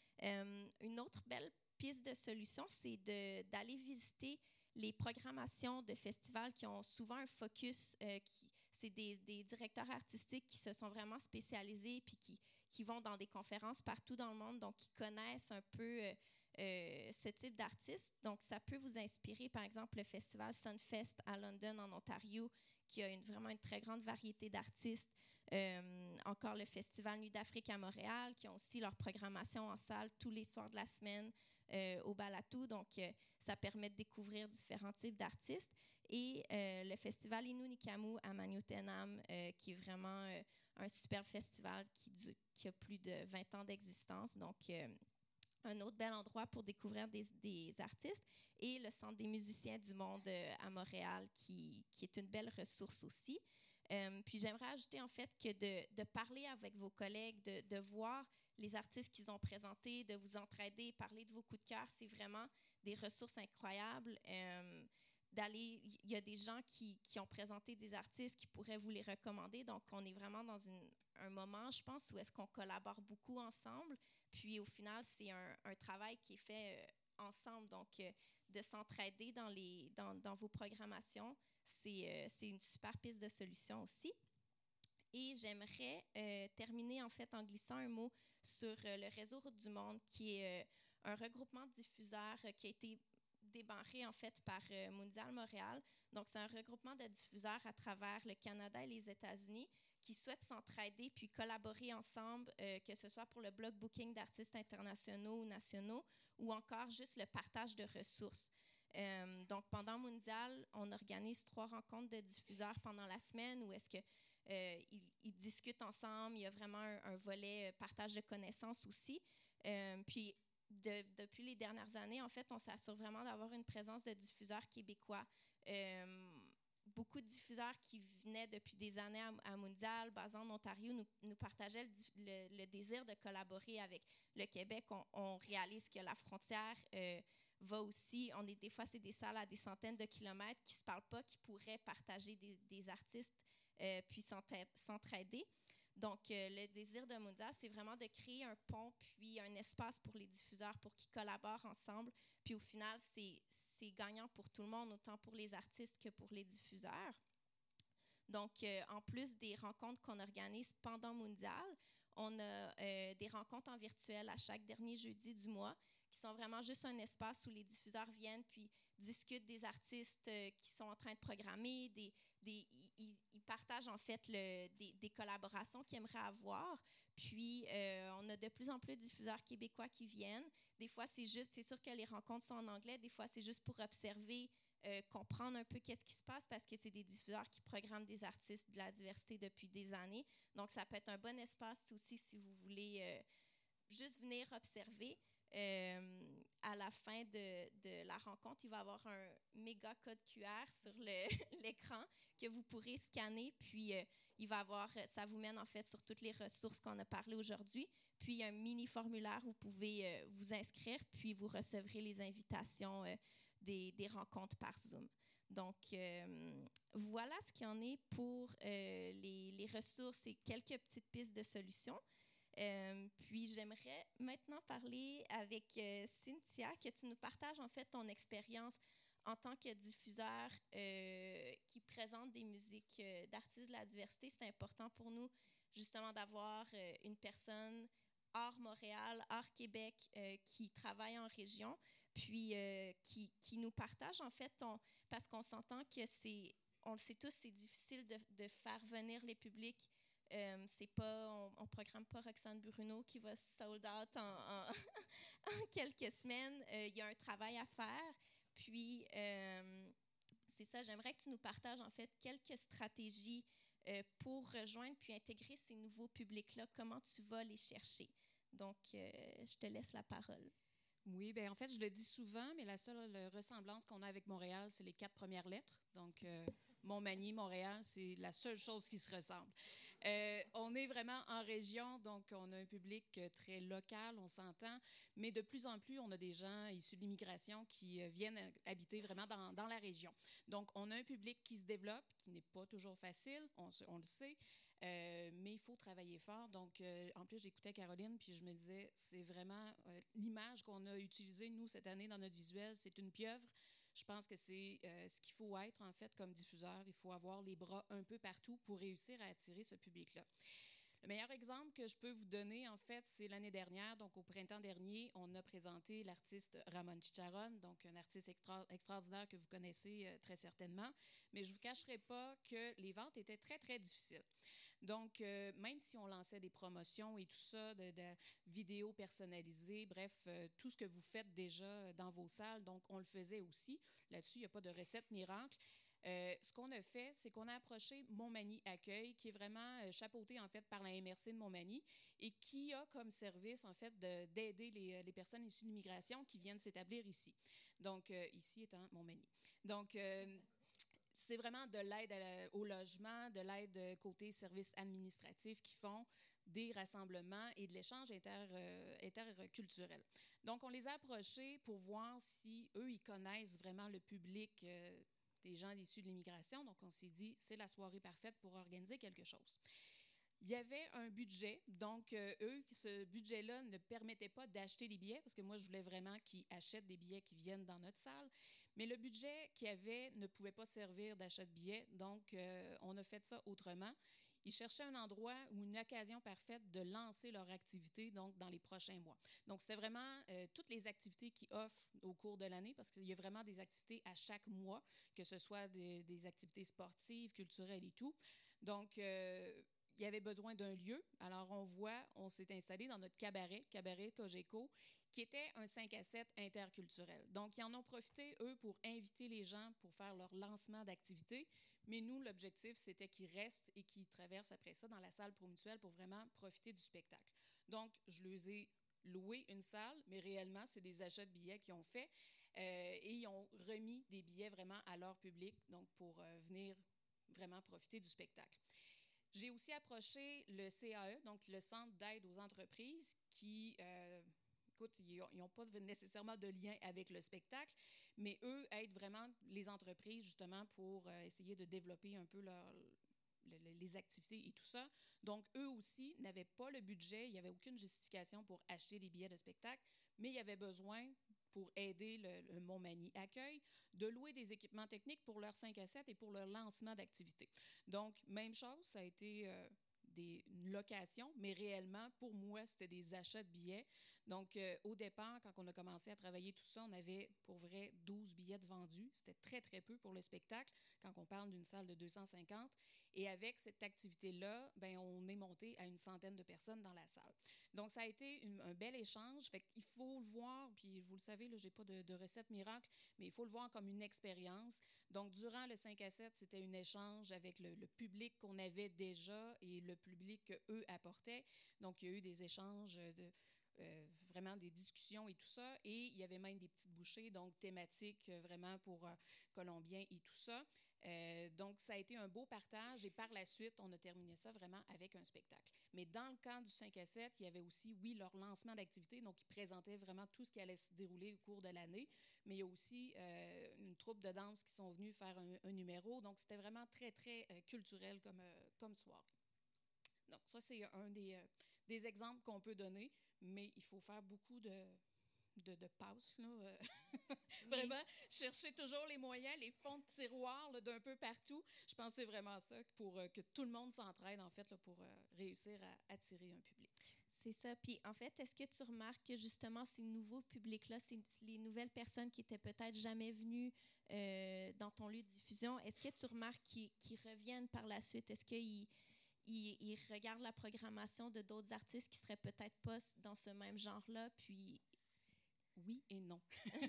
Euh, une autre belle piste de solution, c'est de, d'aller visiter les programmations de festivals qui ont souvent un focus, euh, qui, c'est des, des directeurs artistiques qui se sont vraiment spécialisés puis qui, qui vont dans des conférences partout dans le monde, donc qui connaissent un peu euh, euh, ce type d'artistes. Donc, ça peut vous inspirer, par exemple, le festival Sunfest à London, en Ontario, qui a une, vraiment une très grande variété d'artistes. Euh, encore le festival Nuit d'Afrique à Montréal, qui ont aussi leur programmation en salle tous les soirs de la semaine euh, au Balatou. Donc, euh, ça permet de découvrir différents types d'artistes. Et euh, le festival Innu-Nikamu à Maniotenam, euh, qui est vraiment euh, un super festival qui, du, qui a plus de vingt ans d'existence. Donc, euh, un autre bel endroit pour découvrir des, des artistes. Et le Centre des musiciens du monde euh, à Montréal, qui, qui est une belle ressource aussi. Euh, puis j'aimerais ajouter en fait que de, de parler avec vos collègues, de, de voir les artistes qu'ils ont présentés, de vous entraider, parler de vos coups de cœur, c'est vraiment des ressources incroyables. Euh, d'aller, il y a des gens qui, qui ont présenté des artistes qui pourraient vous les recommander. Donc, on est vraiment dans une, un moment, je pense, où est-ce qu'on collabore beaucoup ensemble. Puis, au final, c'est un, un travail qui est fait euh, ensemble. Donc, euh, de s'entraider dans, les, dans, dans vos programmations, c'est, euh, c'est une super piste de solution aussi. Et j'aimerais euh, terminer, en fait, en glissant un mot sur euh, le réseau Route du Monde, qui est euh, un regroupement de diffuseurs euh, qui a été débarré, en fait, par euh, Mondial Montréal. Donc, c'est un regroupement de diffuseurs à travers le Canada et les États-Unis qui souhaitent s'entraider puis collaborer ensemble, euh, que ce soit pour le block booking d'artistes internationaux ou nationaux ou encore juste le partage de ressources. Euh, donc, pendant Mondial, on organise trois rencontres de diffuseurs pendant la semaine où est-ce que euh, ils, ils discutent ensemble. Il y a vraiment un, un volet euh, partage de connaissances aussi. Euh, puis, de, depuis les dernières années, en fait, on s'assure vraiment d'avoir une présence de diffuseurs québécois. Euh, beaucoup de diffuseurs qui venaient depuis des années à, à Mondial, basés en Ontario, nous, nous partageaient le, le, le désir de collaborer avec le Québec. On, on réalise que la frontière euh, va aussi, on est, des fois, c'est des salles à des centaines de kilomètres qui ne se parlent pas, qui pourraient partager des, des artistes euh, puis s'entraider. Donc, euh, le désir de Moondial, c'est vraiment de créer un pont puis un espace pour les diffuseurs pour qu'ils collaborent ensemble. Puis au final, c'est, c'est gagnant pour tout le monde, autant pour les artistes que pour les diffuseurs. Donc, euh, en plus des rencontres qu'on organise pendant Moondial, on a euh, des rencontres en virtuel à chaque dernier jeudi du mois qui sont vraiment juste un espace où les diffuseurs viennent puis discutent des artistes euh, qui sont en train de programmer, des, des, ils, ils partagent en fait le, des, des collaborations qu'ils aimeraient avoir. Puis, euh, on a de plus en plus de diffuseurs québécois qui viennent. Des fois, c'est juste, c'est sûr que les rencontres sont en anglais. Des fois, c'est juste pour observer, euh, comprendre un peu qu'est-ce qui se passe parce que c'est des diffuseurs qui programment des artistes de la diversité depuis des années. Donc, ça peut être un bon espace aussi si vous voulez euh, juste venir observer. Euh, à la fin de, de la rencontre, il va y avoir un méga code Q R sur le, l'écran que vous pourrez scanner. Puis, euh, il va avoir, ça vous mène en fait sur toutes les ressources qu'on a parlé aujourd'hui. Puis, il y a un mini formulaire où vous pouvez euh, vous inscrire, puis vous recevrez les invitations euh, des, des rencontres par Zoom. Donc, euh, voilà ce qu'il y en est pour euh, les, les ressources et quelques petites pistes de solutions. Euh, puis, j'aimerais maintenant parler avec euh, Cynthia, que tu nous partages en fait ton expérience en tant que diffuseur euh, qui présente des musiques euh, d'artistes de la diversité. C'est important pour nous justement d'avoir euh, une personne hors Montréal, hors Québec, euh, qui travaille en région, puis euh, qui, qui nous partage en fait, ton, parce qu'on s'entend que c'est, on le sait tous, c'est difficile de, de faire venir les publics. Euh, c'est pas, on ne programme pas Roxane Bruno qui va sold out en, en, en quelques semaines. Il euh, y a un travail à faire. Puis, euh, c'est ça, j'aimerais que tu nous partages en fait quelques stratégies euh, pour rejoindre puis intégrer ces nouveaux publics-là. Comment tu vas les chercher? Donc, euh, je te laisse la parole. Oui, bien en fait, je le dis souvent, mais la seule ressemblance qu'on a avec Montréal, c'est les quatre premières lettres. Donc, euh, Montmagny, Montréal, c'est la seule chose qui se ressemble. Euh, on est vraiment en région, donc on a un public très local, on s'entend, mais de plus en plus, on a des gens issus de l'immigration qui viennent habiter vraiment dans, dans la région. Donc, on a un public qui se développe, qui n'est pas toujours facile, on, on le sait, euh, mais il faut travailler fort. Donc, euh, en plus, j'écoutais Caroline, puis je me disais, c'est vraiment euh, l'image qu'on a utilisée, nous, cette année, dans notre visuel, c'est une pieuvre. Je pense que c'est euh, ce qu'il faut être, en fait, comme diffuseur. Il faut avoir les bras un peu partout pour réussir à attirer ce public-là. Le meilleur exemple que je peux vous donner, en fait, c'est l'année dernière. Donc, au printemps dernier, on a présenté l'artiste Ramon Chicharron, donc un artiste extra- extraordinaire que vous connaissez euh, très certainement. Mais je ne vous cacherai pas que les ventes étaient très, très difficiles. Donc, euh, même si on lançait des promotions et tout ça, de, de vidéos personnalisées, bref, euh, tout ce que vous faites déjà dans vos salles, donc on le faisait aussi. Là-dessus, il n'y a pas de recette miracle. Euh, ce qu'on a fait, c'est qu'on a approché Montmagny Accueil, qui est vraiment euh, chapeauté en fait par la M R C de Montmagny et qui a comme service en fait de, d'aider les, les personnes issues de l'immigration qui viennent s'établir ici. Donc, euh, ici étant Montmagny. Donc, euh, c'est vraiment de l'aide à la, au logement, de l'aide côté services administratifs qui font des rassemblements et de l'échange inter, euh, interculturel. Donc, on les a approchés pour voir si eux, ils connaissent vraiment le public euh, des gens issus de l'immigration. Donc, on s'est dit, c'est la soirée parfaite pour organiser quelque chose. Il y avait un budget, donc euh, eux, ce budget-là ne permettait pas d'acheter des billets, parce que moi, je voulais vraiment qu'ils achètent des billets qui viennent dans notre salle, mais le budget qu'il y avait ne pouvait pas servir d'achat de billets, donc euh, on a fait ça autrement. Ils cherchaient un endroit ou une occasion parfaite de lancer leur activité donc, dans les prochains mois. Donc, c'était vraiment euh, toutes les activités qu'ils offrent au cours de l'année, parce qu'il y a vraiment des activités à chaque mois, que ce soit des, des activités sportives, culturelles et tout. Donc, euh, il y avait besoin d'un lieu. Alors, on voit, on s'est installé dans notre cabaret, cabaret Cogeco, qui était un cinq à sept interculturel. Donc, ils en ont profité, eux, pour inviter les gens pour faire leur lancement d'activité. Mais nous, l'objectif, c'était qu'ils restent et qu'ils traversent après ça dans la salle Promutuelle pour vraiment profiter du spectacle. Donc, je les ai loué une salle, mais réellement, c'est des achats de billets qu'ils ont fait. Euh, et ils ont remis des billets vraiment à leur public, donc pour euh, venir vraiment profiter du spectacle. J'ai aussi approché le C A E, donc le Centre d'aide aux entreprises, qui, euh, écoute, ils n'ont pas nécessairement de lien avec le spectacle, mais eux aident vraiment les entreprises justement pour euh, essayer de développer un peu leur, le, les activités et tout ça. Donc, eux aussi n'avaient pas le budget, il n'y avait aucune justification pour acheter des billets de spectacle, mais il y avait besoin, pour aider le, le Montmagny Accueil, de louer des équipements techniques pour leurs cinq à sept et pour leur lancement d'activités. Donc, même chose, ça a été euh, des locations, mais réellement, pour moi, c'était des achats de billets. Donc, euh, au départ, quand on a commencé à travailler tout ça, on avait pour vrai douze billets de vendus. C'était très, très peu pour le spectacle, quand on parle d'une salle de deux cent cinquante. Et avec cette activité-là, ben, on est monté à une centaine de personnes dans la salle. Donc, ça a été une, un bel échange. Fait qu'il faut le voir, puis vous le savez, je n'ai pas de, de recette miracle, mais il faut le voir comme une expérience. Donc, durant le cinq à sept, c'était un échange avec le, le public qu'on avait déjà et le public qu'eux apportaient. Donc, il y a eu des échanges de... Euh, vraiment des discussions et tout ça. Et il y avait même des petites bouchées, donc thématiques euh, vraiment pour euh, Colombiens et tout ça. Euh, donc, ça a été un beau partage et par la suite, on a terminé ça vraiment avec un spectacle. Mais dans le cadre du cinq à sept, il y avait aussi, oui, leur lancement d'activité. Donc, ils présentaient vraiment tout ce qui allait se dérouler au cours de l'année. Mais il y a aussi euh, une troupe de danse qui sont venus faire un, un numéro. Donc, c'était vraiment très, très euh, culturel comme, euh, comme soirée. Donc, ça, c'est un des, euh, des exemples qu'on peut donner. Mais il faut faire beaucoup de, de, de passes, là. Oui. Vraiment, chercher toujours les moyens, les fonds de tiroir là, d'un peu partout. Je pense que c'est vraiment ça pour euh, que tout le monde s'entraide, en fait, là, pour euh, réussir à attirer un public. C'est ça. Puis, en fait, est-ce que tu remarques que, justement, ces nouveaux publics-là, ces, les nouvelles personnes qui étaient peut-être jamais venues euh, dans ton lieu de diffusion, est-ce que tu remarques qu'ils, qu'ils reviennent par la suite? Est-ce qu'ils... Ils, ils regardent la programmation de d'autres artistes qui seraient peut-être pas dans ce même genre-là, puis... Oui et non.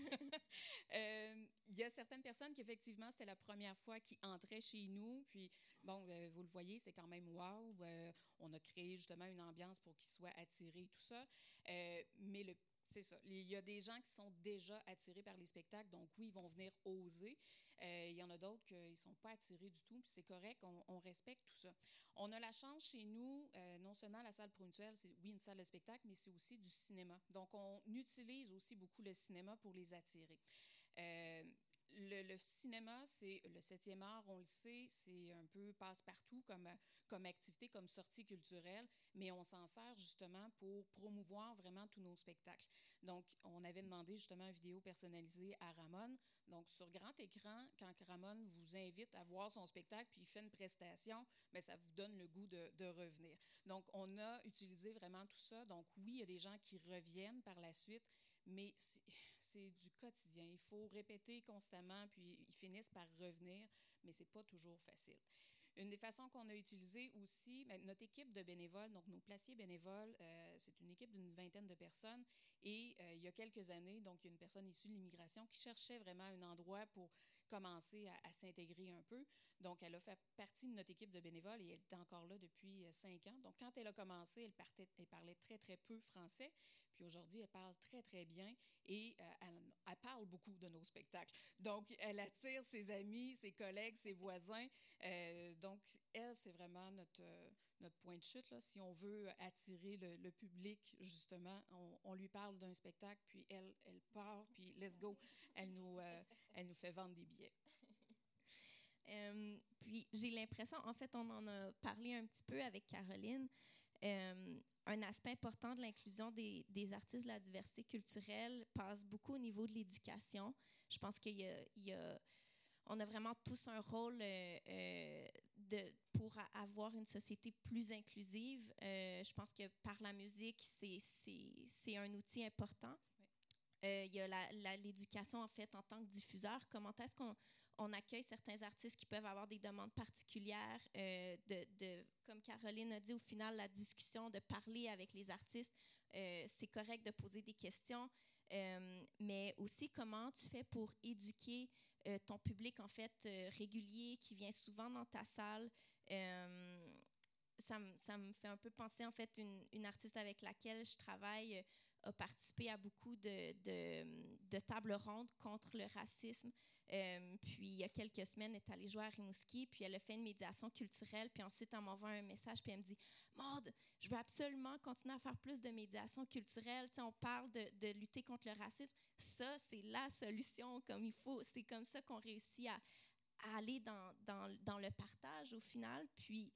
euh, il y a certaines personnes qui, effectivement, c'était la première fois qu'ils entraient chez nous. Puis, bon, euh, vous le voyez, c'est quand même wow. Euh, on a créé justement une ambiance pour qu'ils soient attirés et tout ça. Euh, mais le C'est ça. Il y a des gens qui sont déjà attirés par les spectacles, donc oui, ils vont venir oser. Euh, il y en a d'autres qui ne sont pas attirés du tout, puis c'est correct, on, on respecte tout ça. On a la chance chez nous, euh, non seulement la salle Promutuelle, c'est oui une salle de spectacle, mais c'est aussi du cinéma. Donc, on utilise aussi beaucoup le cinéma pour les attirer. Euh, Le, le cinéma, c'est le septième art, on le sait, c'est un peu passe-partout comme, comme activité, comme sortie culturelle, mais on s'en sert justement pour promouvoir vraiment tous nos spectacles. Donc, on avait demandé justement une vidéo personnalisée à Ramon. Donc, sur grand écran, quand Ramon vous invite à voir son spectacle puis il fait une prestation, bien, ça vous donne le goût de, de revenir. Donc, on a utilisé vraiment tout ça. Donc, oui, il y a des gens qui reviennent par la suite, mais c'est, c'est du quotidien. Il faut répéter constamment, puis ils finissent par revenir, mais ce n'est pas toujours facile. Une des façons qu'on a utilisées aussi, bien, notre équipe de bénévoles, donc nos placiers bénévoles, euh, c'est une équipe d'une vingtaine de personnes. Et euh, il y a quelques années, donc il y a une personne issue de l'immigration qui cherchait vraiment un endroit pour commencer à, à s'intégrer un peu. Donc, elle a fait partie de notre équipe de bénévoles et elle était encore là depuis cinq ans. Donc, quand elle a commencé, elle, partait, elle parlait très, très peu français. Puis aujourd'hui, elle parle très, très bien et euh, elle, elle parle beaucoup de nos spectacles. Donc, elle attire ses amis, ses collègues, ses voisins. Euh, donc, elle, c'est vraiment notre, euh, notre point de chute, là. Si on veut attirer le, le public, justement, on, on lui parle d'un spectacle, puis elle, elle part, puis let's go. Elle nous, euh, elle nous fait vendre des billets. Euh, puis j'ai l'impression, en fait, on en a parlé un petit peu avec Caroline, euh, un aspect important de l'inclusion des, des artistes de la diversité culturelle passe beaucoup au niveau de l'éducation. Je pense qu'il y a, il y a on a vraiment tous un rôle euh, euh, de, pour a, avoir une société plus inclusive. Euh, je pense que par la musique, c'est, c'est, c'est un outil important. Oui. Euh, il y a la, la, l'éducation, en fait, en tant que diffuseur. Comment est-ce qu'on on accueille certains artistes qui peuvent avoir des demandes particulières, euh, de, de, comme Caroline a dit, au final, la discussion, de parler avec les artistes, euh, c'est correct de poser des questions, euh, mais aussi comment tu fais pour éduquer euh, ton public, en fait, euh, régulier, qui vient souvent dans ta salle. Euh, ça, me, ça me fait un peu penser, en fait, une, une artiste avec laquelle je travaille a participé à beaucoup de, de, de tables rondes contre le racisme. Euh, puis, il y a quelques semaines, elle est allée jouer à Rimouski, puis elle a fait une médiation culturelle, puis ensuite, elle m'envoie un message, puis elle me dit « Maude, je veux absolument continuer à faire plus de médiation culturelle. Tu sais, on parle de, de lutter contre le racisme. Ça, c'est la solution comme il faut. C'est comme ça qu'on réussit à, à aller dans, dans, dans le partage au final. Puis,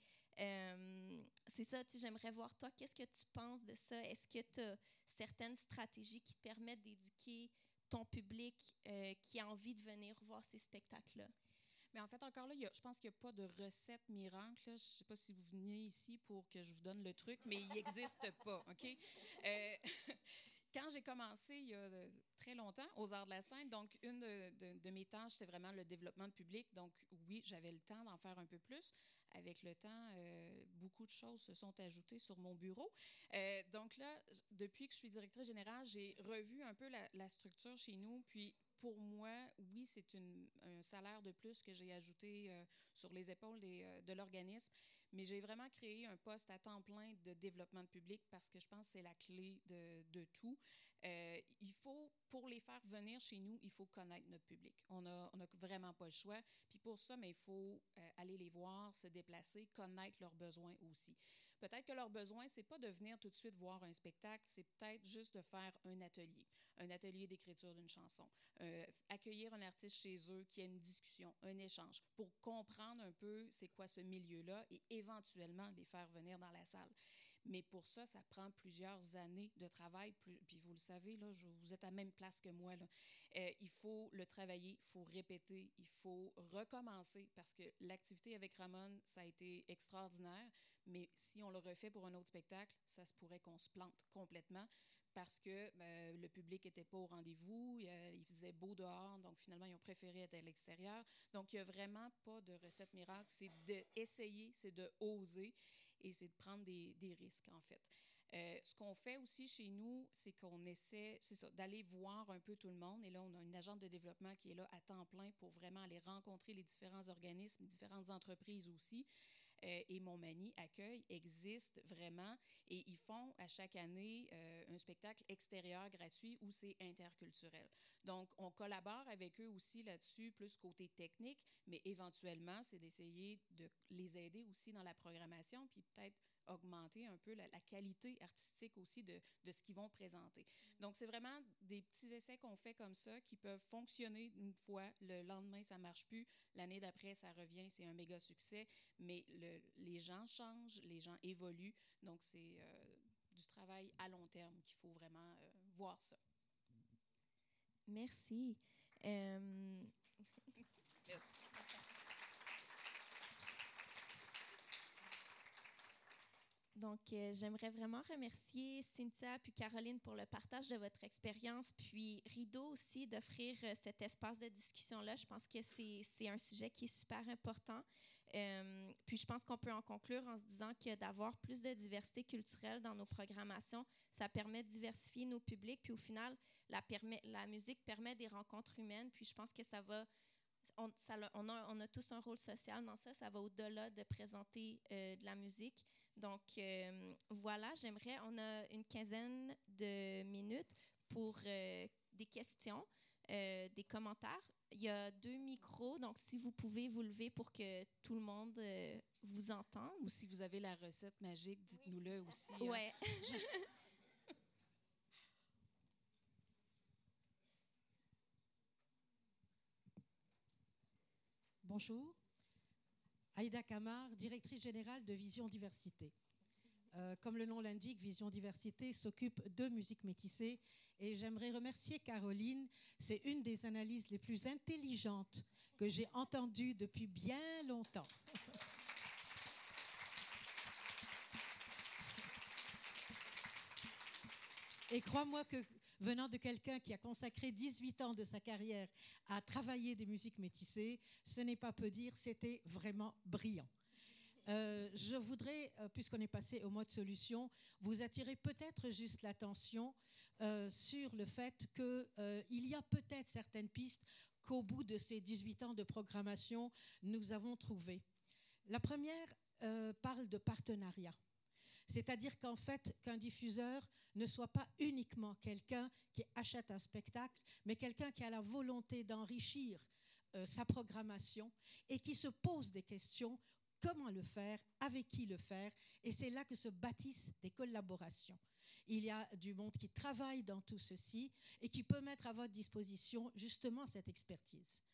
euh, c'est ça, tu sais, j'aimerais voir toi, qu'est-ce que tu penses de ça? Est-ce que tu as certaines stratégies qui te permettent d'éduquer ton public euh, qui a envie de venir voir ces spectacles-là? Mais en fait, encore là, il y a, je pense qu'il n'y a pas de recette miracle. Là. Je ne sais pas si vous venez ici pour que je vous donne le truc, mais il n'existe pas, OK? Euh, quand j'ai commencé, il y a très longtemps, aux Arts de la Scène, donc une de, de, de mes tâches, c'était vraiment le développement de public. Donc oui, j'avais le temps d'en faire un peu plus. Avec le temps, euh, beaucoup de choses se sont ajoutées sur mon bureau. Euh, donc là, depuis que je suis directrice générale, j'ai revu un peu la, la structure chez nous, puis pour moi, oui, c'est une, un salaire de plus que j'ai ajouté euh, sur les épaules des, euh, de l'organisme, mais j'ai vraiment créé un poste à temps plein de développement de public parce que je pense que c'est la clé de, de tout. Euh, il faut, pour les faire venir chez nous, il faut connaître notre public. On n'a on a vraiment pas le choix. Puis pour ça, mais il faut euh, aller les voir, se déplacer, connaître leurs besoins aussi. Peut-être que leur besoin, c'est pas de venir tout de suite voir un spectacle, c'est peut-être juste de faire un atelier, un atelier d'écriture d'une chanson, euh, accueillir un artiste chez eux, qui a une discussion, un échange, pour comprendre un peu c'est quoi ce milieu-là et éventuellement les faire venir dans la salle. Mais pour ça, ça prend plusieurs années de travail. Plus, puis vous le savez, là, je, vous êtes à la même place que moi. Là. Euh, il faut le travailler, il faut répéter, il faut recommencer parce que l'activité avec Ramon, ça a été extraordinaire. Mais si on le refait pour un autre spectacle, ça se pourrait qu'on se plante complètement parce que ben, le public n'était pas au rendez-vous, il, euh, il faisait beau dehors, donc finalement, ils ont préféré être à l'extérieur. Donc, il n'y a vraiment pas de recette miracle. C'est d'essayer, c'est de oser. Et c'est de prendre des, des risques, en fait. Euh, ce qu'on fait aussi chez nous, c'est qu'on essaie, c'est ça, d'aller voir un peu tout le monde. Et là, on a une agente de développement qui est là à temps plein pour vraiment aller rencontrer les différents organismes, différentes entreprises aussi. Euh, et Montmagny Accueil existe vraiment. Et ils font à chaque année euh, un spectacle extérieur gratuit où c'est interculturel. Donc, on collabore avec eux aussi là-dessus, plus côté technique, mais éventuellement, c'est d'essayer de les aider aussi dans la programmation, puis peut-être augmenter un peu la, la qualité artistique aussi de, de ce qu'ils vont présenter. Donc, c'est vraiment des petits essais qu'on fait comme ça qui peuvent fonctionner une fois. Le lendemain, ça ne marche plus. L'année d'après, ça revient, c'est un méga succès. Mais le, les gens changent, les gens évoluent. Donc, c'est euh, du travail à long terme qu'il faut vraiment euh, voir ça. Merci. Euh... Merci. Donc, euh, j'aimerais vraiment remercier Cynthia puis Caroline pour le partage de votre expérience, puis Rideau aussi d'offrir euh, cet espace de discussion-là. Je pense que c'est, c'est un sujet qui est super important. Euh, puis je pense qu'on peut en conclure en se disant que d'avoir plus de diversité culturelle dans nos programmations, ça permet de diversifier nos publics, puis au final, la, permet, la musique permet des rencontres humaines, puis je pense que ça va... On, ça, on, a, on a tous un rôle social dans ça, ça va au-delà de présenter euh, de la musique. Donc, euh, voilà, j'aimerais, on a une quinzaine de minutes pour euh, des questions, euh, des commentaires. Il y a deux micros, donc si vous pouvez vous lever pour que tout le monde euh, vous entende. Ou si vous avez la recette magique, dites-nous-le aussi. Oui. Hein. Je... Bonjour, Aïda Kamar, directrice générale de Vision Diversité. Euh, comme le nom l'indique, Vision Diversité s'occupe de musique métissée et j'aimerais remercier Caroline. C'est une des analyses les plus intelligentes que j'ai entendues depuis bien longtemps. Et crois-moi que venant de quelqu'un qui a consacré dix-huit ans de sa carrière à travailler des musiques métissées, ce n'est pas peu dire, c'était vraiment brillant. Euh, je voudrais, euh, puisqu'on est passé au mode solution, vous attirer peut-être juste l'attention euh, sur le fait qu'il euh, y a peut-être certaines pistes qu'au bout de ces dix-huit ans de programmation, nous avons trouvées. La première euh, parle de partenariat. C'est-à-dire qu'en fait, qu'un diffuseur ne soit pas uniquement quelqu'un qui achète un spectacle, mais quelqu'un qui a la volonté d'enrichir euh, sa programmation et qui se pose des questions, comment le faire, avec qui le faire, et c'est là que se bâtissent des collaborations. Il y a du monde qui travaille dans tout ceci et qui peut mettre à votre disposition justement cette expertise.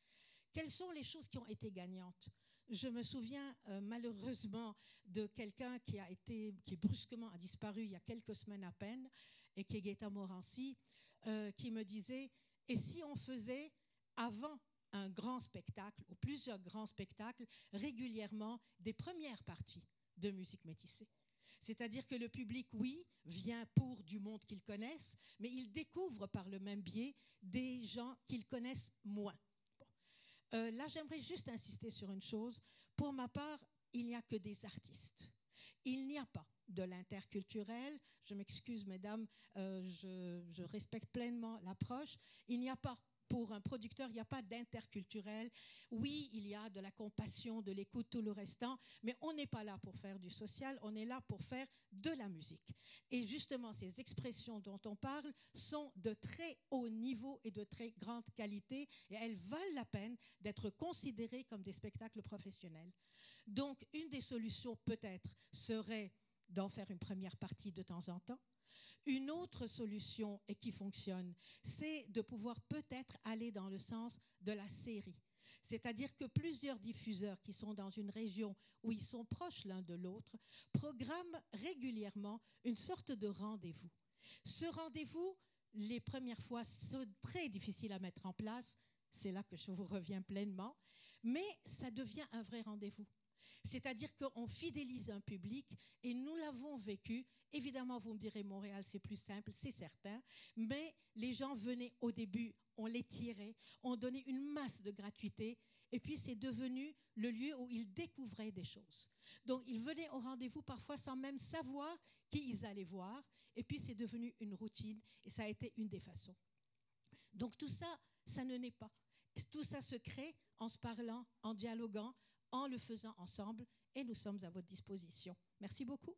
Quelles sont les choses qui ont été gagnantes? Je me souviens euh, malheureusement de quelqu'un qui a été, qui brusquement a disparu il y a quelques semaines à peine, et qui est Gaëtan Morancy, euh, qui me disait, et si on faisait avant un grand spectacle, ou plusieurs grands spectacles, régulièrement des premières parties de musique métissée. C'est-à-dire que le public, oui, vient pour du monde qu'ils connaissent, mais il découvre par le même biais des gens qu'ils connaissent moins. Bon. Euh, là, j'aimerais juste insister sur une chose. Pour ma part, il n'y a que des artistes. Il n'y a pas de l'interculturel. Je m'excuse, mesdames, euh, je, je respecte pleinement l'approche. Il n'y a pas. Pour un producteur, il n'y a pas d'interculturel. Oui, il y a de la compassion, de l'écoute, tout le restant, mais on n'est pas là pour faire du social, on est là pour faire de la musique. Et justement, ces expressions dont on parle sont de très haut niveau et de très grande qualité, et elles valent la peine d'être considérées comme des spectacles professionnels. Donc, une des solutions peut-être serait d'en faire une première partie de temps en temps. Une autre solution, et qui fonctionne, c'est de pouvoir peut-être aller dans le sens de la série. C'est-à-dire que plusieurs diffuseurs qui sont dans une région où ils sont proches l'un de l'autre programment régulièrement une sorte de rendez-vous. Ce rendez-vous, les premières fois, c'est très difficile à mettre en place, c'est là que je vous reviens pleinement, mais ça devient un vrai rendez-vous. C'est-à-dire qu'on fidélise un public et nous l'avons vécu. Évidemment, vous me direz, Montréal, c'est plus simple, c'est certain, mais les gens venaient au début, on les tirait, on donnait une masse de gratuité et puis c'est devenu le lieu où ils découvraient des choses. Donc, ils venaient au rendez-vous parfois sans même savoir qui ils allaient voir et puis c'est devenu une routine et ça a été une des façons. Donc, tout ça, ça ne naît pas. Tout ça se crée en se parlant, en dialoguant, en le faisant ensemble, et nous sommes à votre disposition. Merci beaucoup.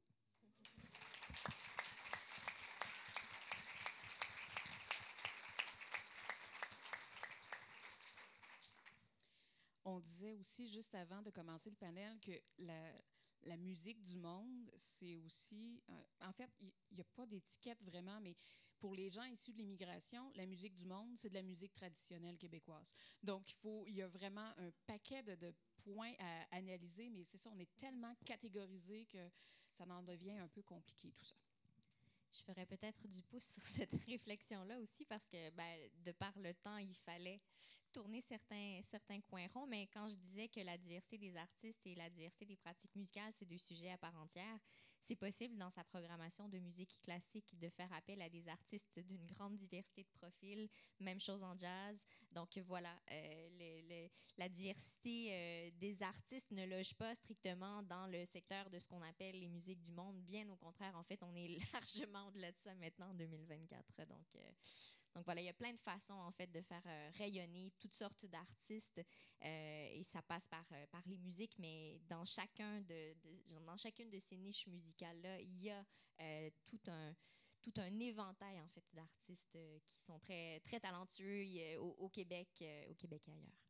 On disait aussi, juste avant de commencer le panel, que la, la musique du monde, c'est aussi... Euh, en fait, il n'y a pas d'étiquette vraiment, mais pour les gens issus de l'immigration, la musique du monde, c'est de la musique traditionnelle québécoise. Donc, il, faut, il y a vraiment un paquet de, de points à analyser, mais c'est ça, on est tellement catégorisé que ça en devient un peu compliqué, tout ça. Je ferais peut-être du pouce sur cette réflexion-là aussi parce que, ben, de par le temps, il fallait tourner certains, certains coins ronds. Mais quand je disais que la diversité des artistes et la diversité des pratiques musicales, c'est deux sujets à part entière, c'est possible dans sa programmation de musique classique de faire appel à des artistes d'une grande diversité de profils. Même chose en jazz. Donc voilà, euh, le, le, la diversité euh, des artistes ne loge pas strictement dans le secteur de ce qu'on appelle les musiques du monde. Bien au contraire, en fait, on est largement au-delà de ça maintenant en deux mille vingt-quatre. Donc, euh, donc voilà, il y a plein de façons en fait de faire euh, rayonner toutes sortes d'artistes euh, et ça passe par, euh, par les musiques, mais dans, chacun de, de, dans chacune de ces niches musicales-là, il y a euh, tout un... tout un éventail en fait d'artistes euh, qui sont très très talentueux euh, au, au Québec, euh, au Québec et ailleurs.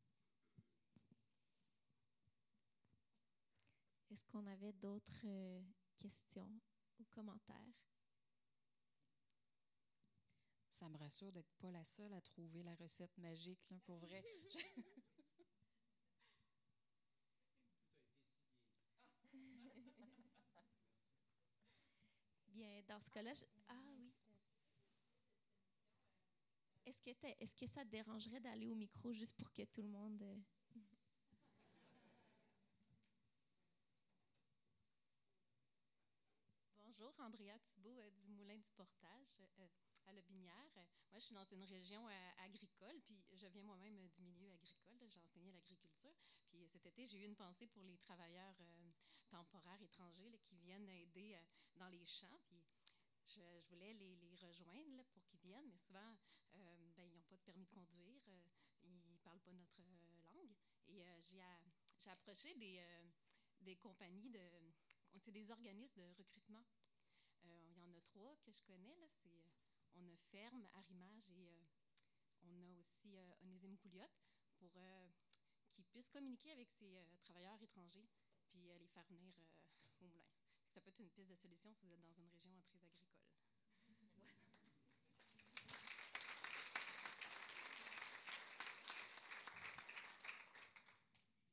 Est-ce qu'on avait d'autres euh, questions ou commentaires? Ça me rassure d'être pas la seule à trouver la recette magique, là, pour vrai. Bien, dans ce cas-là, je... ah oui. Est-ce que, est-ce que ça te dérangerait d'aller au micro juste pour que tout le monde... Euh... Bonjour, Andrea Thibault euh, du Moulin du Portage euh, à Lobinière. Euh, moi, je suis dans une région euh, agricole, puis je viens moi-même euh, du milieu agricole. J'ai enseigné l'agriculture. Puis cet été, j'ai eu une pensée pour les travailleurs euh, temporaires étrangers là, qui viennent aider euh, dans les champs. Puis je, je voulais les, les rejoindre là, pour qu'ils viennent, mais souvent, euh, ben, ils n'ont pas de permis de conduire, euh, ils ne parlent pas notre euh, langue. Et euh, j'ai, à, j'ai approché des, euh, des compagnies, de, c'est des organismes de recrutement. Euh, il y en a trois que je connais. Là, c'est, euh, on a Ferme, Arrimage et euh, on a aussi euh, Onésime Pouliot pour euh, qu'ils puissent communiquer avec ces euh, travailleurs étrangers puis euh, les faire venir euh, au moulin. Ça peut être une piste de solution si vous êtes dans une région très agricole.